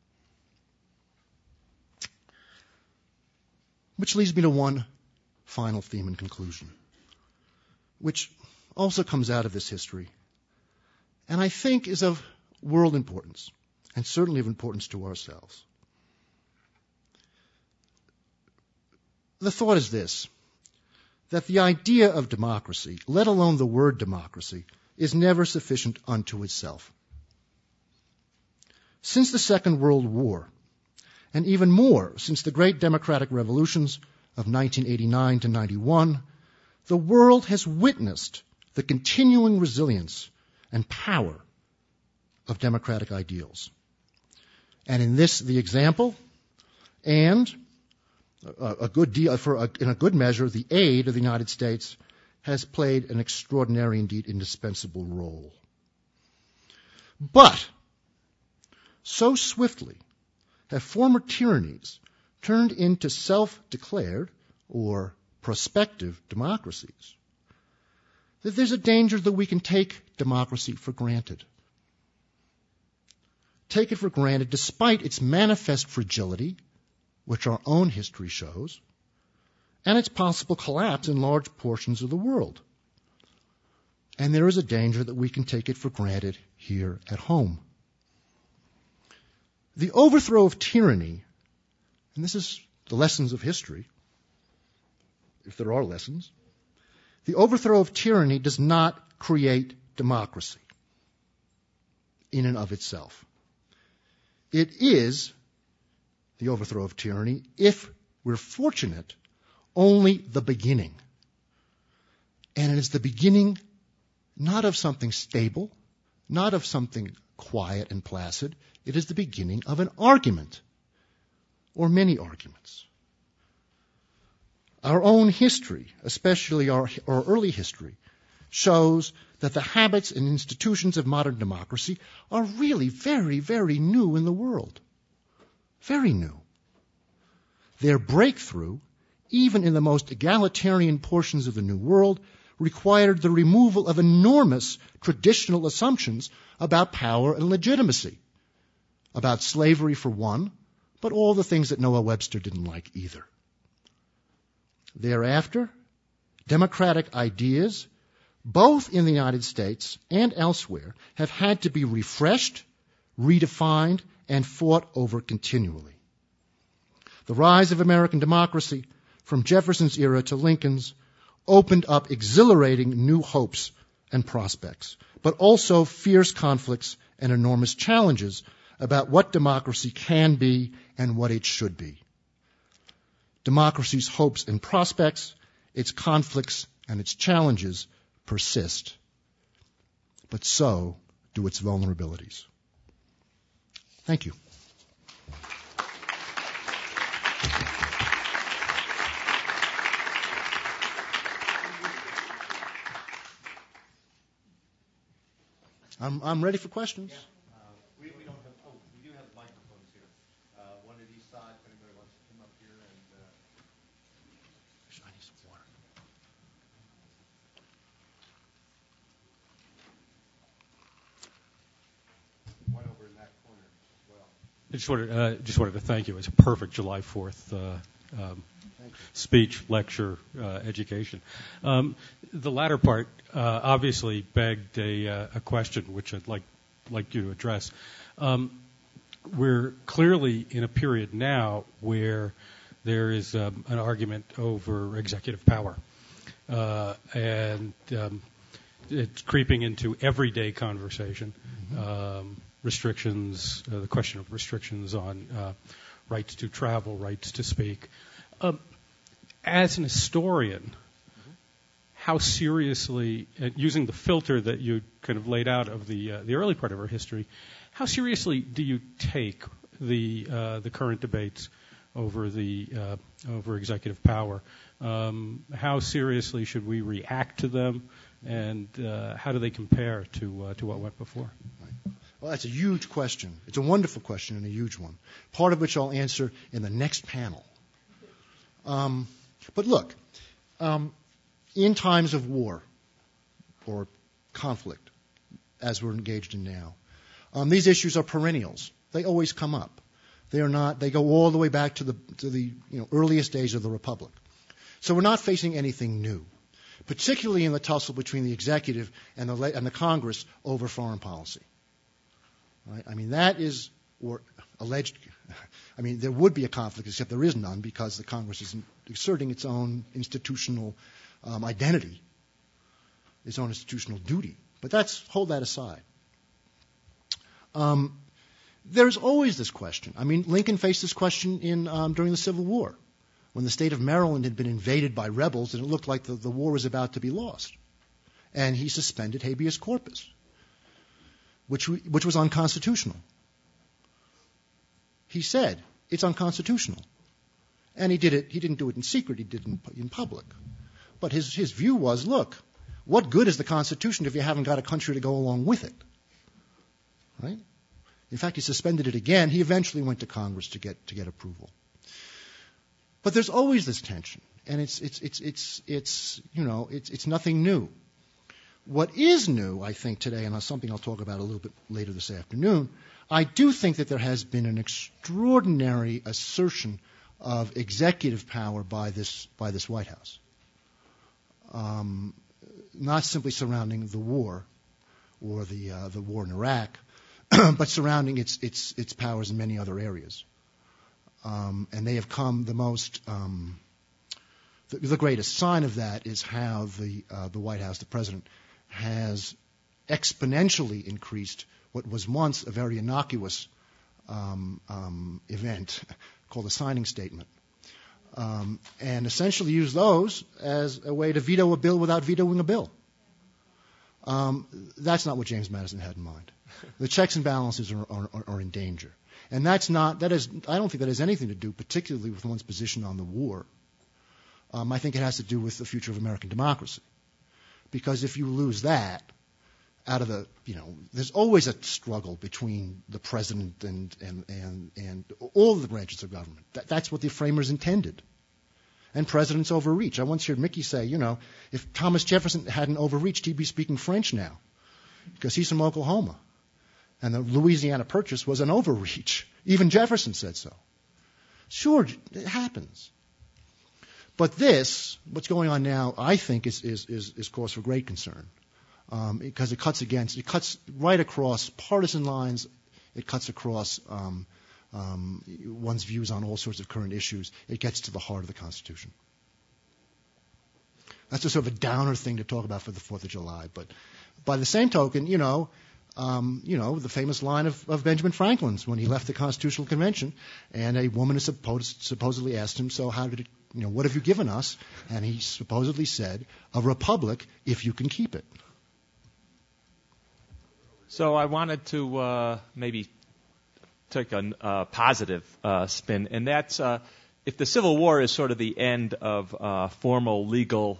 Which leads me to one final theme and conclusion, which also comes out of this history, and I think is of world importance, and certainly of importance to ourselves. The thought is this, that the idea of democracy, let alone the word democracy, is never sufficient unto itself. Since the Second World War, and even more since the great democratic revolutions of 1989 to 91, the world has witnessed the continuing resilience and power of democratic ideals. And in this, the example, and a good deal, in a good measure, the aid of the United States has played an extraordinary, indeed indispensable role. But so swiftly have former tyrannies turned into self-declared or prospective democracies that there's a danger that we can take democracy for granted. Take it for granted despite its manifest fragility, which our own history shows, and its possible collapse in large portions of the world. And there is a danger that we can take it for granted here at home. The overthrow of tyranny, and this is the lessons of history, if there are lessons, the overthrow of tyranny does not create democracy in and of itself. It is the overthrow of tyranny, if we're fortunate, only the beginning. And it is the beginning not of something stable, not of something quiet and placid. It is the beginning of an argument, or many arguments. Our own history, especially our early history, shows that the habits and institutions of modern democracy are really very, very new in the world. Very new. Their breakthrough, even in the most egalitarian portions of the New World, required the removal of enormous traditional assumptions about power and legitimacy, about slavery for one, but all the things that Noah Webster didn't like either. Thereafter, democratic ideas, both in the United States and elsewhere, have had to be refreshed, redefined, and fought over continually. The rise of American democracy, from Jefferson's era to Lincoln's, opened up exhilarating new hopes and prospects, but also fierce conflicts and enormous challenges about what democracy can be and what it should be. Democracy's hopes and prospects, its conflicts and its challenges persist, but so do its vulnerabilities. Thank you. I'm ready for questions. We don't have. Oh, we do have microphones here. One at each side. If anybody wants to come up here and. I need some water. One over in that corner as well. I just wanted to thank you. It's a perfect July 4th speech, lecture, education. The latter part obviously begged a question which I'd like you to address. We're clearly in a period now where there is an argument over executive power, and it's creeping into everyday conversation. Restrictions, the question of restrictions on rights to travel, rights to speak. As an historian, how seriously, using the filter that you kind of laid out of the early part of our history, how seriously do you take the current debates over over executive power? How seriously should we react to them, and how do they compare to what went before? Right. Well, that's a huge question. It's a wonderful question and a huge one, part of which I'll answer in the next panel. But look, in times of war or conflict, as we're engaged in now, these issues are perennials. They always come up. They are not. They go all the way back to the earliest days of the Republic. So we're not facing anything new, particularly in the tussle between the executive and the Congress over foreign policy. Right? I mean, that is or alleged. I mean, there would be a conflict, except there is none, because the Congress is exerting its own institutional identity, its own institutional duty. But hold that aside. There's always this question. I mean, Lincoln faced this question during the Civil War, when the state of Maryland had been invaded by rebels and it looked like the war was about to be lost. And he suspended habeas corpus, which was unconstitutional. He said it's unconstitutional. And he didn't do it in secret, he did it in public. But his view was, look, what good is the Constitution if you haven't got a country to go along with it? Right? In fact, he suspended it again. He eventually went to Congress to get approval. But there's always this tension, and it's nothing new. What is new, I think, today, and that's something I'll talk about a little bit later this afternoon, I do think that there has been an extraordinary assertion of executive power by this White House, not simply surrounding the war or the war in Iraq, but surrounding its powers in many other areas. And they have come the greatest sign of that is how the White House, the president, has exponentially increased what was once a very innocuous event called a signing statement, and essentially used those as a way to veto a bill without vetoing a bill. That's not what James Madison had in mind. The checks and balances are in danger. And I don't think that has anything to do particularly with one's position on the war. I think it has to do with the future of American democracy. Because if you lose that, there's always a struggle between the president and all of the branches of government. That's what the framers intended. And presidents overreach. I once heard Mickey say, if Thomas Jefferson hadn't overreached, he'd be speaking French now, because he's from Oklahoma. And the Louisiana Purchase was an overreach. Even Jefferson said so. Sure, it happens. But what's going on now, I think, is cause for great concern, because it cuts right across partisan lines. It cuts across one's views on all sorts of current issues. It gets to the heart of the Constitution. That's a sort of a downer thing to talk about for the 4th of July. But by the same token, The famous line of Benjamin Franklin's when he left the Constitutional Convention, and a woman is supposedly asked him, so how did it, what have you given us? And he supposedly said, a republic if you can keep it. So I wanted to maybe take a positive spin, and that's if the Civil War is sort of the end of formal legal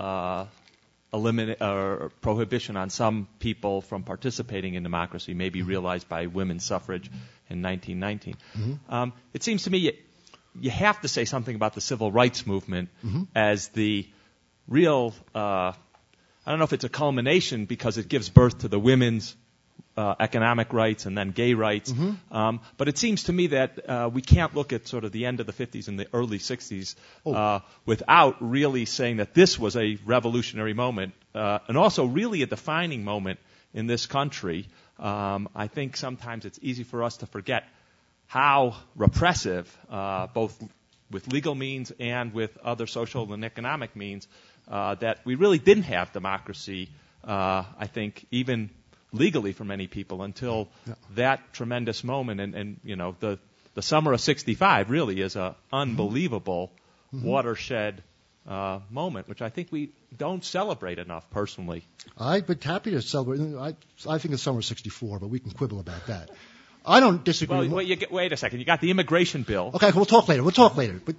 prohibition on some people from participating in democracy, maybe realized by women's suffrage in 1919. Mm-hmm. It seems to me you have to say something about the civil rights movement as the real, I don't know if it's a culmination because it gives birth to the women's economic rights and then gay rights. Mm-hmm. But it seems to me that we can't look at sort of the end of the 50s and the early 60s without really saying that this was a revolutionary moment and also really a defining moment in this country. I think sometimes it's easy for us to forget how repressive, both with legal means and with other social and economic means, that we really didn't have democracy, I think, even legally for many people until that tremendous moment. And the summer of 65 really is an unbelievable watershed moment, which I think we don't celebrate enough personally. I'd be happy to celebrate. I think it's summer of 64, but we can quibble about that. I don't disagree. Well, wait a second. You got the immigration bill. Okay, we'll talk later. But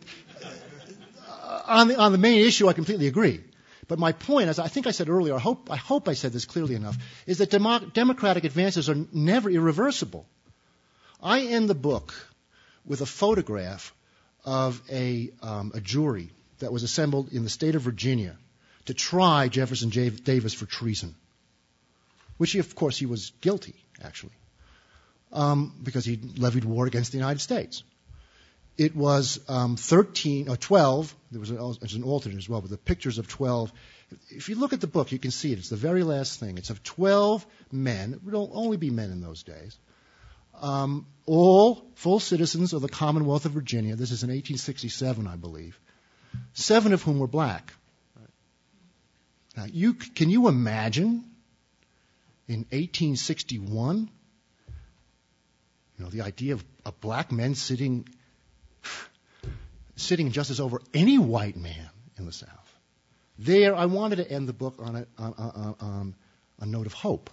on the main issue, I completely agree. But my point, as I think I said earlier, I hope I said this clearly enough, is that democratic advances are never irreversible. I end the book with a photograph of a jury that was assembled in the state of Virginia to try Jefferson Davis for treason, which, of course, he was guilty, actually, because he levied war against the United States. It was 13 or 12. There's an alternate as well, but the pictures of 12. If you look at the book, you can see it. It's the very last thing. It's of 12 men. It would only be men in those days. All full citizens of the Commonwealth of Virginia. This is in 1867, I believe. 7 of whom were black. Now, can you imagine in 1861, the idea of black men sitting in justice over any white man in the South? There, I wanted to end the book on a note of hope.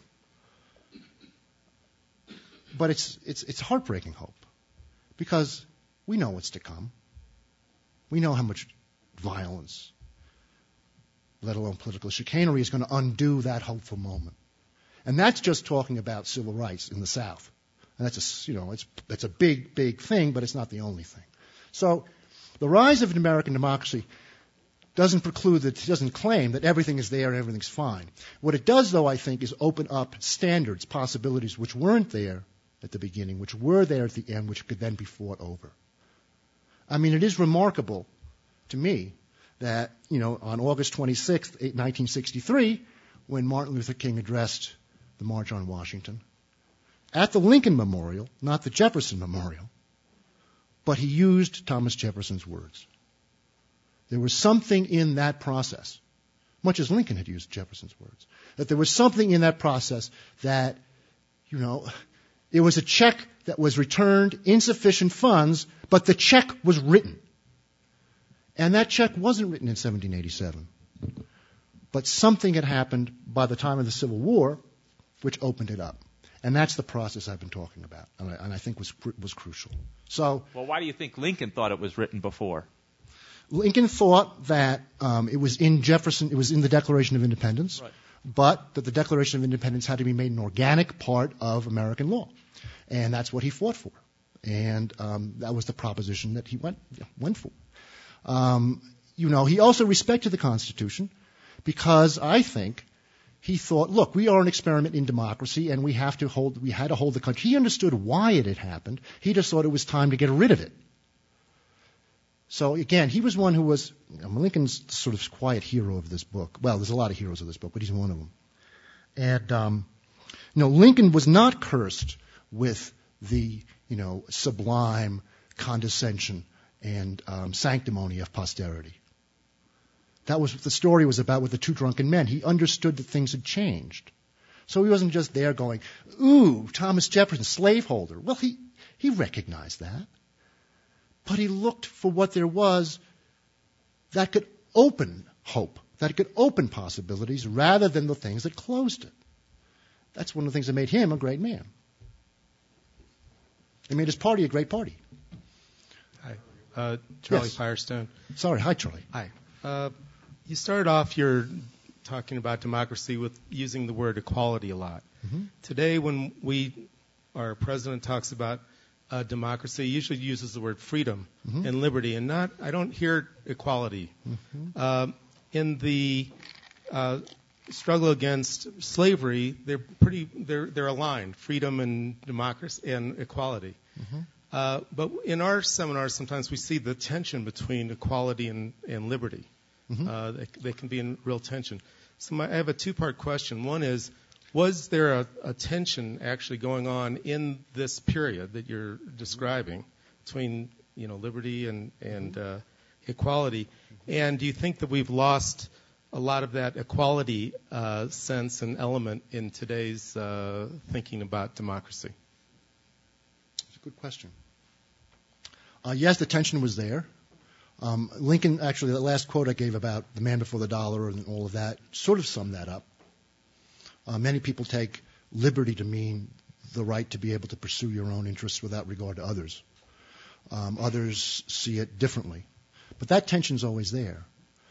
But it's heartbreaking hope, because we know what's to come. We know how much violence, let alone political chicanery, is going to undo that hopeful moment. And that's just talking about civil rights in the South. And that's a big, big thing, but it's not the only thing. So the rise of American democracy doesn't claim that everything is there and everything's fine. What it does, though, I think, is open up standards, possibilities which weren't there at the beginning, which were there at the end, which could then be fought over. I mean, it is remarkable to me that, on August 26th, 1963, when Martin Luther King addressed the March on Washington, at the Lincoln Memorial, not the Jefferson Memorial, but he used Thomas Jefferson's words. There was something in that process, much as Lincoln had used Jefferson's words, that there was something in that process that, it was a check that was returned, insufficient funds, but the check was written. And that check wasn't written in 1787. But something had happened by the time of the Civil War which opened it up. And that's the process I've been talking about, and I think was crucial. So, well, why do you think Lincoln thought it was written before? Lincoln thought that it was in the Declaration of Independence, right, but that the Declaration of Independence had to be made an organic part of American law, and that's what he fought for, and that was the proposition that he went for. He also respected the Constitution because I think he thought, look, we are an experiment in democracy, and we had to hold the country. He understood why it had happened. He just thought it was time to get rid of it. So again, he was one who was Lincoln's sort of quiet hero of this book. Well, there's a lot of heroes of this book, but he's one of them. And Lincoln was not cursed with the sublime condescension and sanctimony of posterity. That was what the story was about with the 2 drunken men. He understood that things had changed. So he wasn't just there going, ooh, Thomas Jefferson, slaveholder. Well, he recognized that. But he looked for what there was that could open hope, that could open possibilities, rather than the things that closed it. That's one of the things that made him a great man. It made his party a great party. Hi. Charlie Yes. Firestone. Sorry. Hi, Charlie. Hi. You started off your talking about democracy with using the word equality a lot. Mm-hmm. Today, when our president talks about democracy, he usually uses the word freedom Mm-hmm. and liberty, and I don't hear equality. Mm-hmm. In the struggle against slavery, they're aligned, freedom and democracy and equality. Mm-hmm. But in our seminars, sometimes we see the tension between equality and liberty. Mm-hmm. They can be in real tension. So I have a two-part question. One is, was there a tension actually going on in this period that you're describing between liberty and equality? And do you think that we've lost a lot of that equality sense and element in today's thinking about democracy? It's a good question. Yes, the tension was there. Lincoln, actually, the last quote I gave about the man before the dollar and all of that sort of summed that up. Many people take liberty to mean the right to be able to pursue your own interests without regard to others. Others see it differently. But that tension's always there.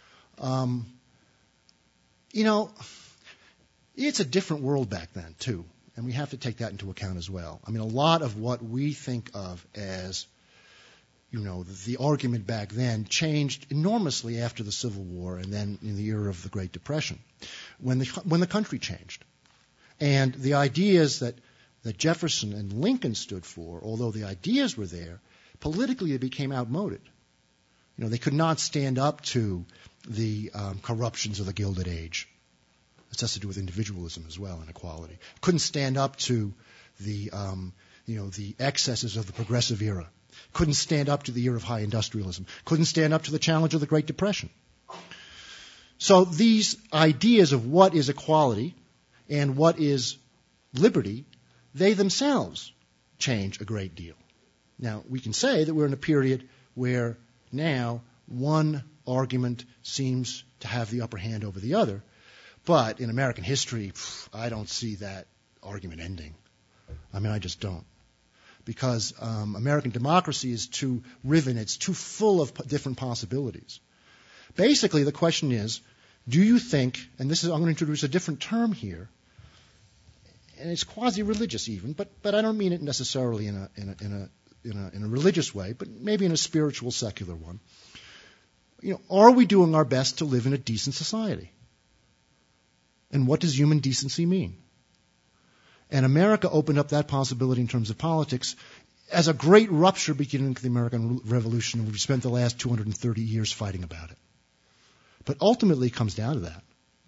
It's a different world back then, too. And we have to take that into account as well. I mean, a lot of what we think of as, the argument back then changed enormously after the Civil War and then in the era of the Great Depression, when the country changed. And the ideas that Jefferson and Lincoln stood for, although the ideas were there, politically they became outmoded. They could not stand up to the corruptions of the Gilded Age. This has to do with individualism as well and equality. Couldn't stand up to the excesses of the progressive era. Couldn't stand up to the era of high industrialism. Couldn't stand up to the challenge of the Great Depression. So these ideas of what is equality and what is liberty, they themselves change a great deal. Now, we can say that we're in a period where now one argument seems to have the upper hand over the other, but in American history, I don't see that argument ending. I mean, I just don't. Because American democracy is too riven, it's too full of different possibilities. Basically, the question is, do you think, and I'm going to introduce a different term here, and it's quasi-religious even, but I don't mean it necessarily in a religious way, but maybe in a spiritual, secular one. Are we doing our best to live in a decent society? And what does human decency mean? And America opened up that possibility in terms of politics as a great rupture beginning with the American Revolution, and we've spent the last 230 years fighting about it. But ultimately it comes down to that.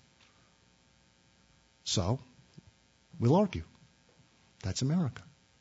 So, we'll argue. That's America.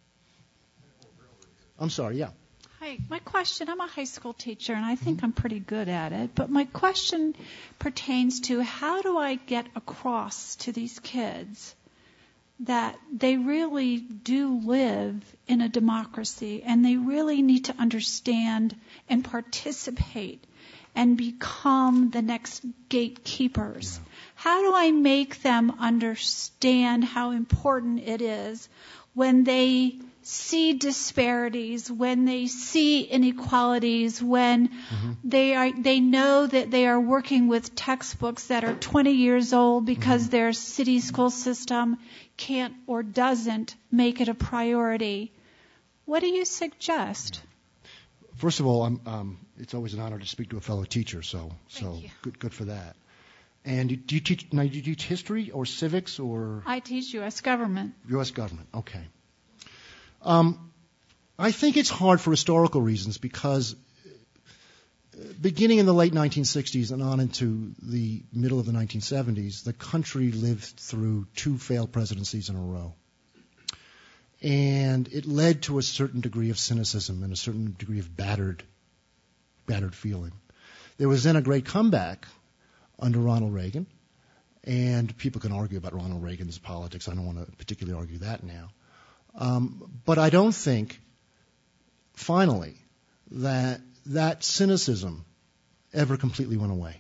I'm sorry, yeah. Hi, my question, I'm a high school teacher and I think I'm pretty good at it, but my question pertains to how do I get across to these kids that they really do live in a democracy and they really need to understand and participate and become the next gatekeepers. Yeah. How do I make them understand how important it is when they see disparities, when they see inequalities, when they know that they are working with textbooks that are 20 years old because their city school system can't or doesn't make it a priority? What do you suggest? First of all, it's always an honor to speak to a fellow teacher, so good for that. And do you teach history or civics or? I teach U.S. government. U.S. government, okay. I think it's hard for historical reasons because beginning in the late 1960s and on into the middle of the 1970s, the country lived through 2 failed presidencies in a row. And it led to a certain degree of cynicism and a certain degree of battered feeling. There was then a great comeback under Ronald Reagan, And people can argue about Ronald Reagan's politics. I don't want to particularly argue that now. But I don't think, finally, that cynicism ever completely went away.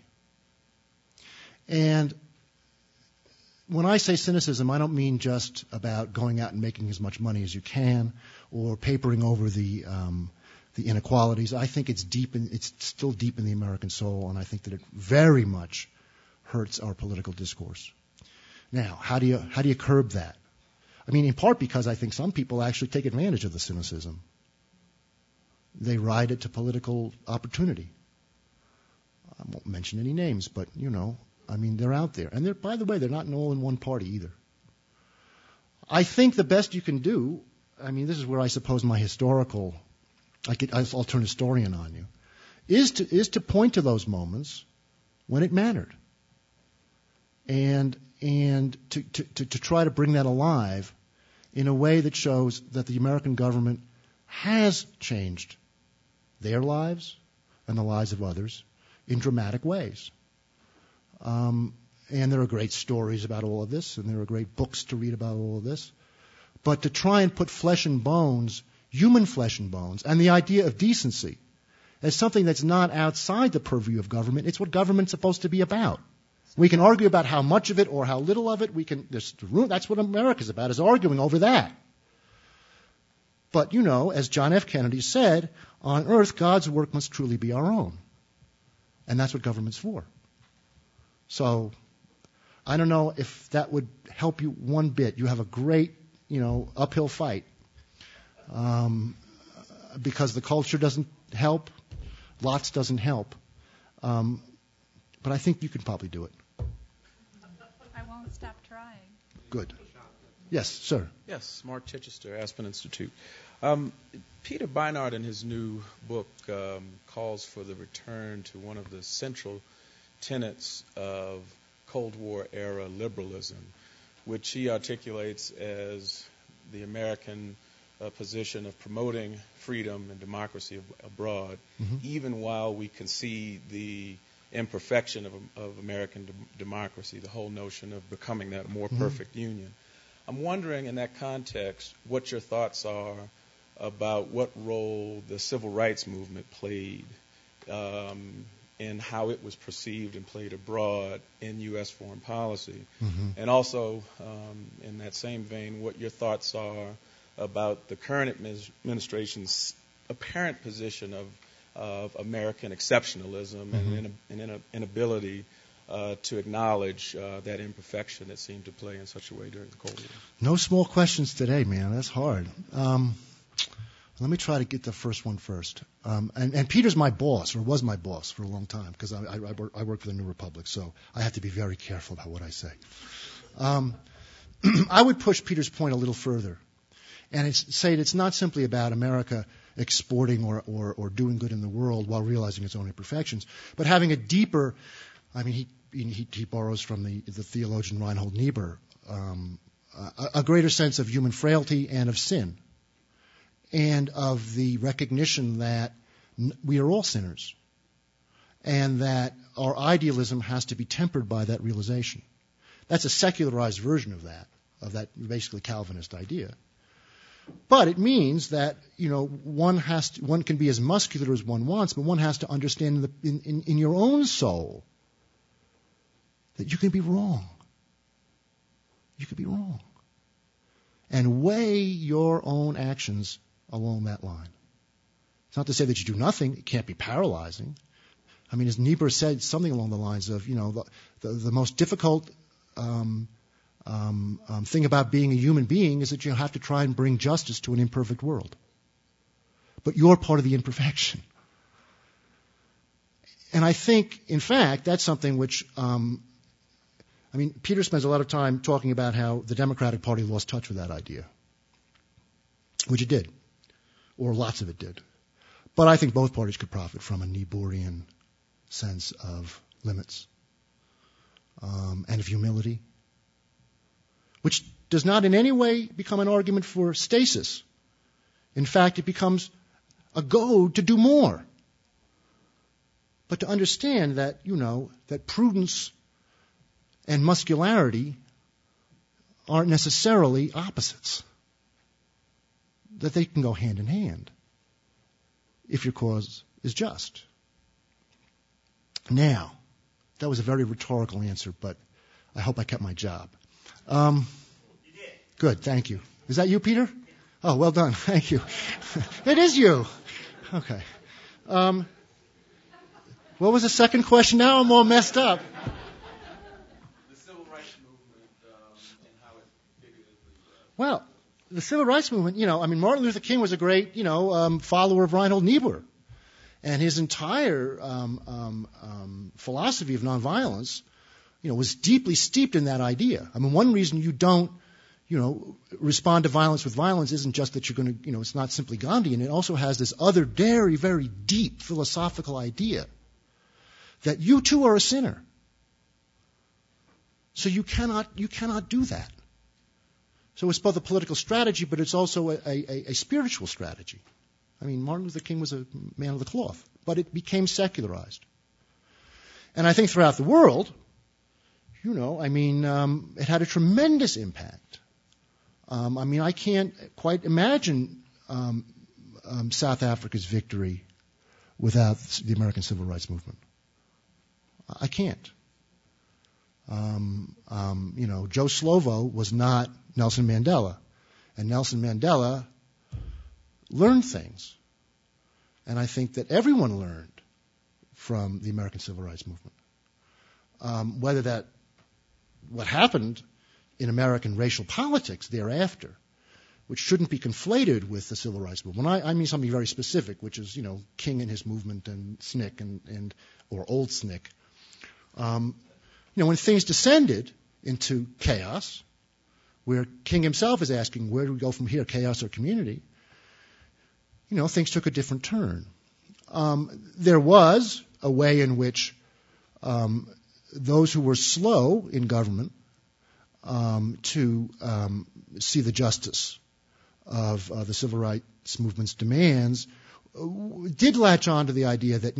And when I say cynicism, I don't mean just about going out and making as much money as you can or papering over the inequalities. I think it's still deep in the American soul, and I think that it very much hurts our political discourse. Now, how do you curb that? I mean, in part because I think some people actually take advantage of the cynicism. They ride it to political opportunity. I won't mention any names, but, I mean, they're out there. And by the way, they're not all in one party either. I think the best you can do, I mean, this is where I suppose my I'll turn historian on you, is to point to those moments when it mattered. And to try to bring that alive in a way that shows that the American government has changed their lives and the lives of others in dramatic ways. And there are great stories about all of this, and there are great books to read about all of this. But to try and put flesh and bones, human flesh and bones, and the idea of decency as something that's not outside the purview of government, it's what government's supposed to be about. We can argue about how much of it or how little of it. That's what America's about, is arguing over that. But, as John F. Kennedy said, on earth, God's work must truly be our own. And that's what government's for. So, I don't know if that would help you one bit. You have a great, uphill fight. Because the culture doesn't help. Lots doesn't help. But I think you can probably do it. I won't stop trying. Good. Yes, sir. Yes, Mark Chichester, Aspen Institute. Peter Beinart, in his new book, calls for the return to one of the central tenets of Cold War era liberalism, which he articulates as the American position of promoting freedom and democracy abroad, even while we concede the imperfection of American democracy, the whole notion of becoming that more perfect union. I'm wondering, in that context, what your thoughts are about what role the civil rights movement played and how it was perceived and played abroad in U.S. foreign policy. And also, in that same vein, what your thoughts are about the current administration's apparent position of American exceptionalism and inability to acknowledge that imperfection that seemed to play in such a way during the Cold War. No small questions today, man. That's hard. Let me try to get the first one first. And Peter's my boss, or was my boss for a long time, because I work for the New Republic, so I have to be very careful about what I say. I would push Peter's point a little further and say it's not simply about America exporting or doing good in the world while realizing its own imperfections, but having a deeper, he borrows from the theologian Reinhold Niebuhr, a greater sense of human frailty and of sin, and of the recognition that we are all sinners, and that our idealism has to be tempered by that realization. That's a secularized version of that basically Calvinist idea. But it means that, one can be as muscular as one wants, but one has to understand in your own soul that you can be wrong. You could be wrong. And weigh your own actions along that line. It's not to say that you do nothing. It can't be paralyzing. As Niebuhr said, something along the lines of, the most difficult thing about being a human being is that you have to try and bring justice to an imperfect world. But you're part of the imperfection. And I think, in fact, that's something which, Peter spends a lot of time talking about how the Democratic Party lost touch with that idea, which it did, or lots of it did. But I think both parties could profit from a Niebuhrian sense of limits and of humility, which does not in any way become an argument for stasis. In fact, it becomes a goad to do more. But to understand that, that prudence and muscularity aren't necessarily opposites, that they can go hand in hand if your cause is just. Now, that was a very rhetorical answer, but I hope I kept my job. You did. Good, thank you. Is that you, Peter? Oh, well done. Thank you. It is you. Okay. What was the second question? Now I'm all messed up. The civil rights movement and how it figured. Well, the civil rights movement, Martin Luther King was a great, follower of Reinhold Niebuhr. And his entire philosophy of nonviolence, was deeply steeped in that idea. I mean, one reason you don't, respond to violence with violence isn't just that you're going to, it's not simply Gandhian. It also has this other very, very deep philosophical idea that you too are a sinner. So you cannot do that. So it's both a political strategy, but it's also a spiritual strategy. I mean, Martin Luther King was a man of the cloth, but it became secularized. And I think throughout the world, it had a tremendous impact. I can't quite imagine South Africa's victory without the American Civil Rights Movement. I can't. Joe Slovo was not Nelson Mandela, and Nelson Mandela learned things. And I think that everyone learned from the American Civil Rights Movement. What happened in American racial politics thereafter, which shouldn't be conflated with the Civil Rights Movement. I mean something very specific, which is, King and his movement and SNCC or Old SNCC. When things descended into chaos, where King himself is asking, where do we go from here, chaos or community? Things took a different turn. There was a way in which those who were slow in government to see the justice of the civil rights movement's demands did latch on to the idea that,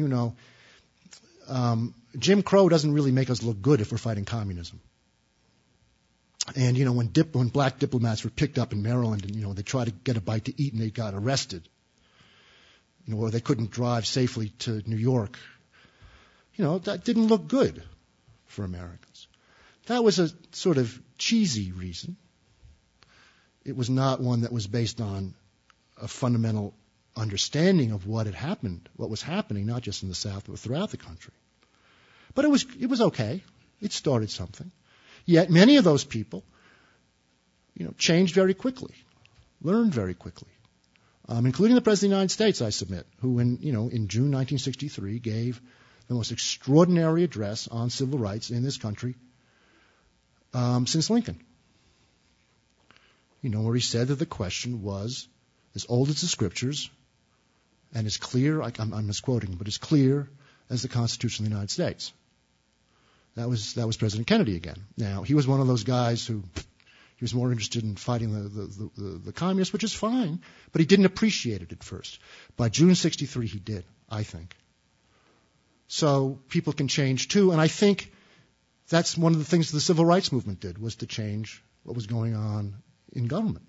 Jim Crow doesn't really make us look good if we're fighting communism. And, when black diplomats were picked up in Maryland and, they tried to get a bite to eat and they got arrested, or they couldn't drive safely to New York, that didn't look good for Americans. That was a sort of cheesy reason. It was not one that was based on a fundamental understanding of what had happened, what was happening, not just in the South, but throughout the country. But it was okay. It started something. Yet many of those people, changed very quickly, learned very quickly, including the President of the United States, I submit, who in June 1963 gave the most extraordinary address on civil rights in this country since Lincoln. Where he said that the question was as old as the Scriptures and as clear, I'm misquoting, but as clear as the Constitution of the United States. That was President Kennedy again. Now, he was one of those guys who he was more interested in fighting the communists, which is fine, but he didn't appreciate it at first. By June 63, he did, I think. So people can change too, and I think that's one of the things the civil rights movement did, was to change what was going on in government.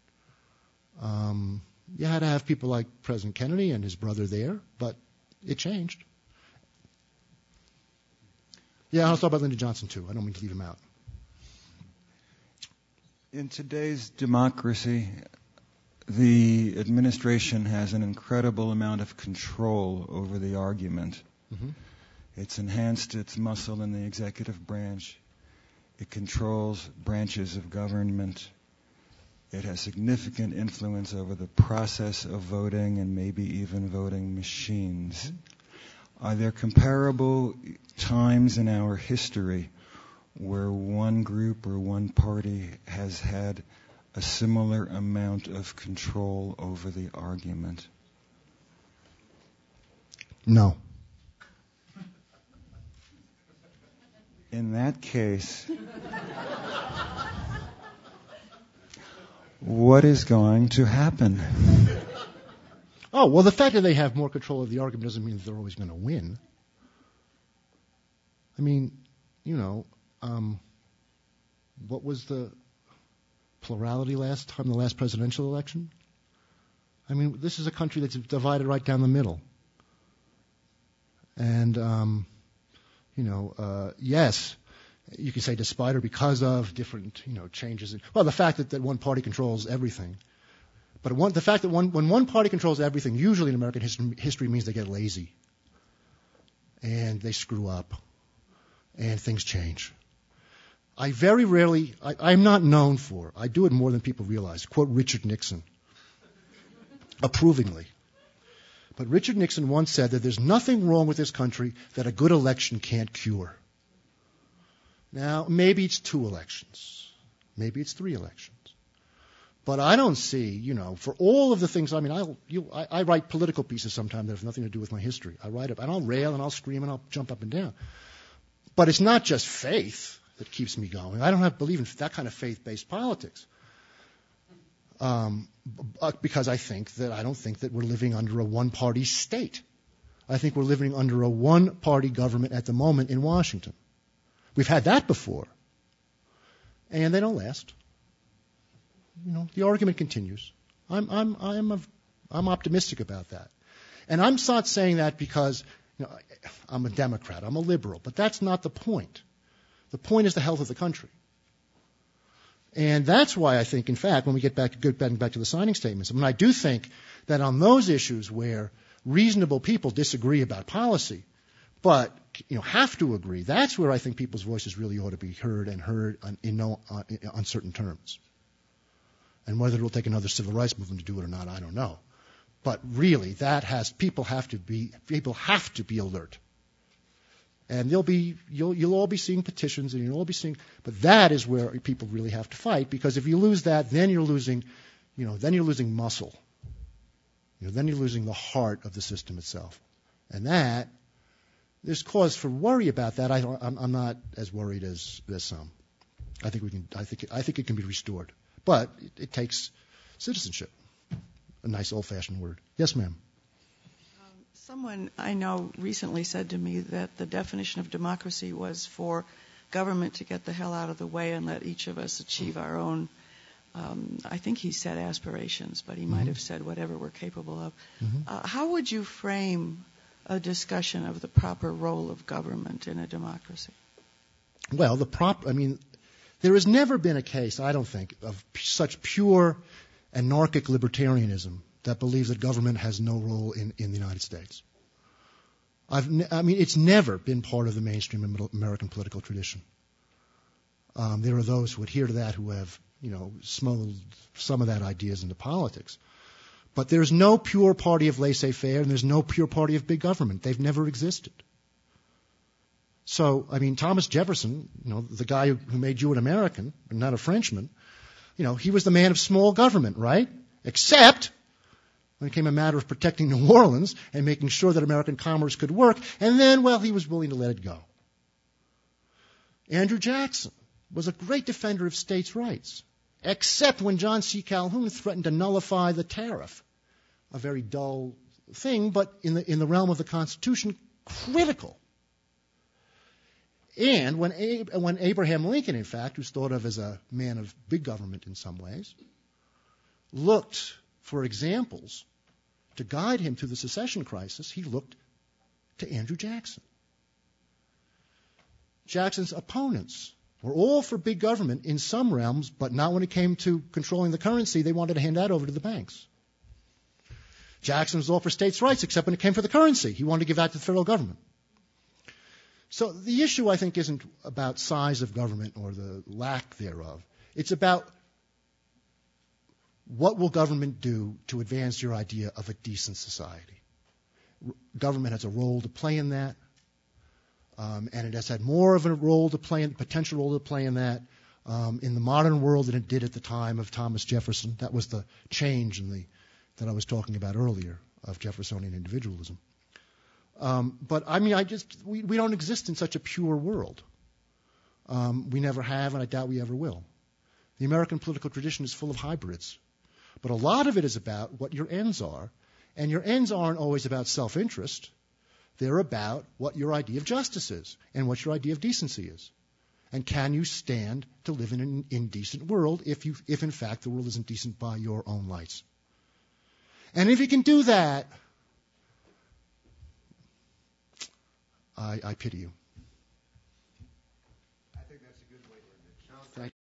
You had to have people like President Kennedy and his brother there, but it changed. Yeah, I'll talk about Lyndon Johnson too. I don't mean to leave him out. In today's democracy, the administration has an incredible amount of control over the argument. Mm-hmm. It's enhanced its muscle in the executive branch. It controls branches of government. It has significant influence over the process of voting and maybe even voting machines. Mm-hmm. Are there comparable times in our history where one group or one party has had a similar amount of control over the argument? No. In that case, what is going to happen? Oh, well, the fact that they have more control of the argument doesn't mean that they're always going to win. I mean, what was the plurality last time, the last presidential election? I mean, this is a country that's divided right down the middle. And, yes, you could say despite or because of different, changes. Well, the fact that one party controls everything. But the fact that when one party controls everything, usually in American history means they get lazy. And they screw up. And things change. I very rarely, I'm not known for, I do it more than people realize, quote Richard Nixon, approvingly. But Richard Nixon once said that there's nothing wrong with this country that a good election can't cure. Now, maybe it's 2 elections. Maybe it's 3 elections. But I don't see, for all of the things, I write political pieces sometimes that have nothing to do with my history. I write it, and I'll rail, and I'll scream, and I'll jump up and down. But it's not just faith that keeps me going. I don't believe in that kind of faith-based politics. Because I don't think that we're living under a one-party state. I think we're living under a one-party government at the moment in Washington. We've had that before. And they don't last. The argument continues. I'm optimistic about that. And I'm not saying that because I'm a Democrat, I'm a liberal, but that's not the point. The point is the health of the country. And that's why I think, in fact, when we get back to the signing statements, I do think that on those issues where reasonable people disagree about policy, but have to agree, that's where I think people's voices really ought to be heard on certain terms. And whether it will take another civil rights movement to do it or not, I don't know. But really, people have to be alert. And you'll all be seeing petitions, and you'll all be seeing. But that is where people really have to fight, because if you lose that, then you're losing muscle. Then you're losing the heart of the system itself, and there's cause for worry about that. I'm not as worried as some. I think it can be restored, but it takes citizenship. A nice old-fashioned word. Yes, ma'am. Someone I know recently said to me that the definition of democracy was for government to get the hell out of the way and let each of us achieve our own, I think he said aspirations, but he might have said whatever we're capable of. How would you frame a discussion of the proper role of government in a democracy? Well, there has never been a case, I don't think, of such pure anarchic libertarianism that believes that government has no role in the United States. It's never been part of the mainstream American political tradition. There are those who adhere to that who have, smuggled some of that ideas into politics. But there's no pure party of laissez-faire, and there's no pure party of big government. They've never existed. So, Thomas Jefferson, the guy who made you an American, and not a Frenchman, he was the man of small government, right? Except when it came a matter of protecting New Orleans and making sure that American commerce could work, and then, he was willing to let it go. Andrew Jackson was a great defender of states' rights, except when John C. Calhoun threatened to nullify the tariff. A very dull thing, but in the realm of the Constitution, critical. And when Abraham Lincoln, in fact, who's thought of as a man of big government in some ways, looked for examples to guide him through the secession crisis, he looked to Andrew Jackson. Jackson's opponents were all for big government in some realms, but not when it came to controlling the currency. They wanted to hand that over to the banks. Jackson was all for states' rights, except when it came for the currency. He wanted to give that to the federal government. So the issue, I think, isn't about size of government or the lack thereof. It's about what will government do to advance your idea of a decent society. Government has a role to play in that, and it has had more of a role to play, potential role to play in that in the modern world than it did at the time of Thomas Jefferson. That was the change that I was talking about earlier of Jeffersonian individualism. We don't exist in such a pure world. We never have, and I doubt we ever will. The American political tradition is full of hybrids. But a lot of it is about what your ends are, and your ends aren't always about self-interest. They're about what your idea of justice is and what your idea of decency is. And can you stand to live in an indecent world if in fact the world isn't decent by your own lights? And if you can do that, I pity you.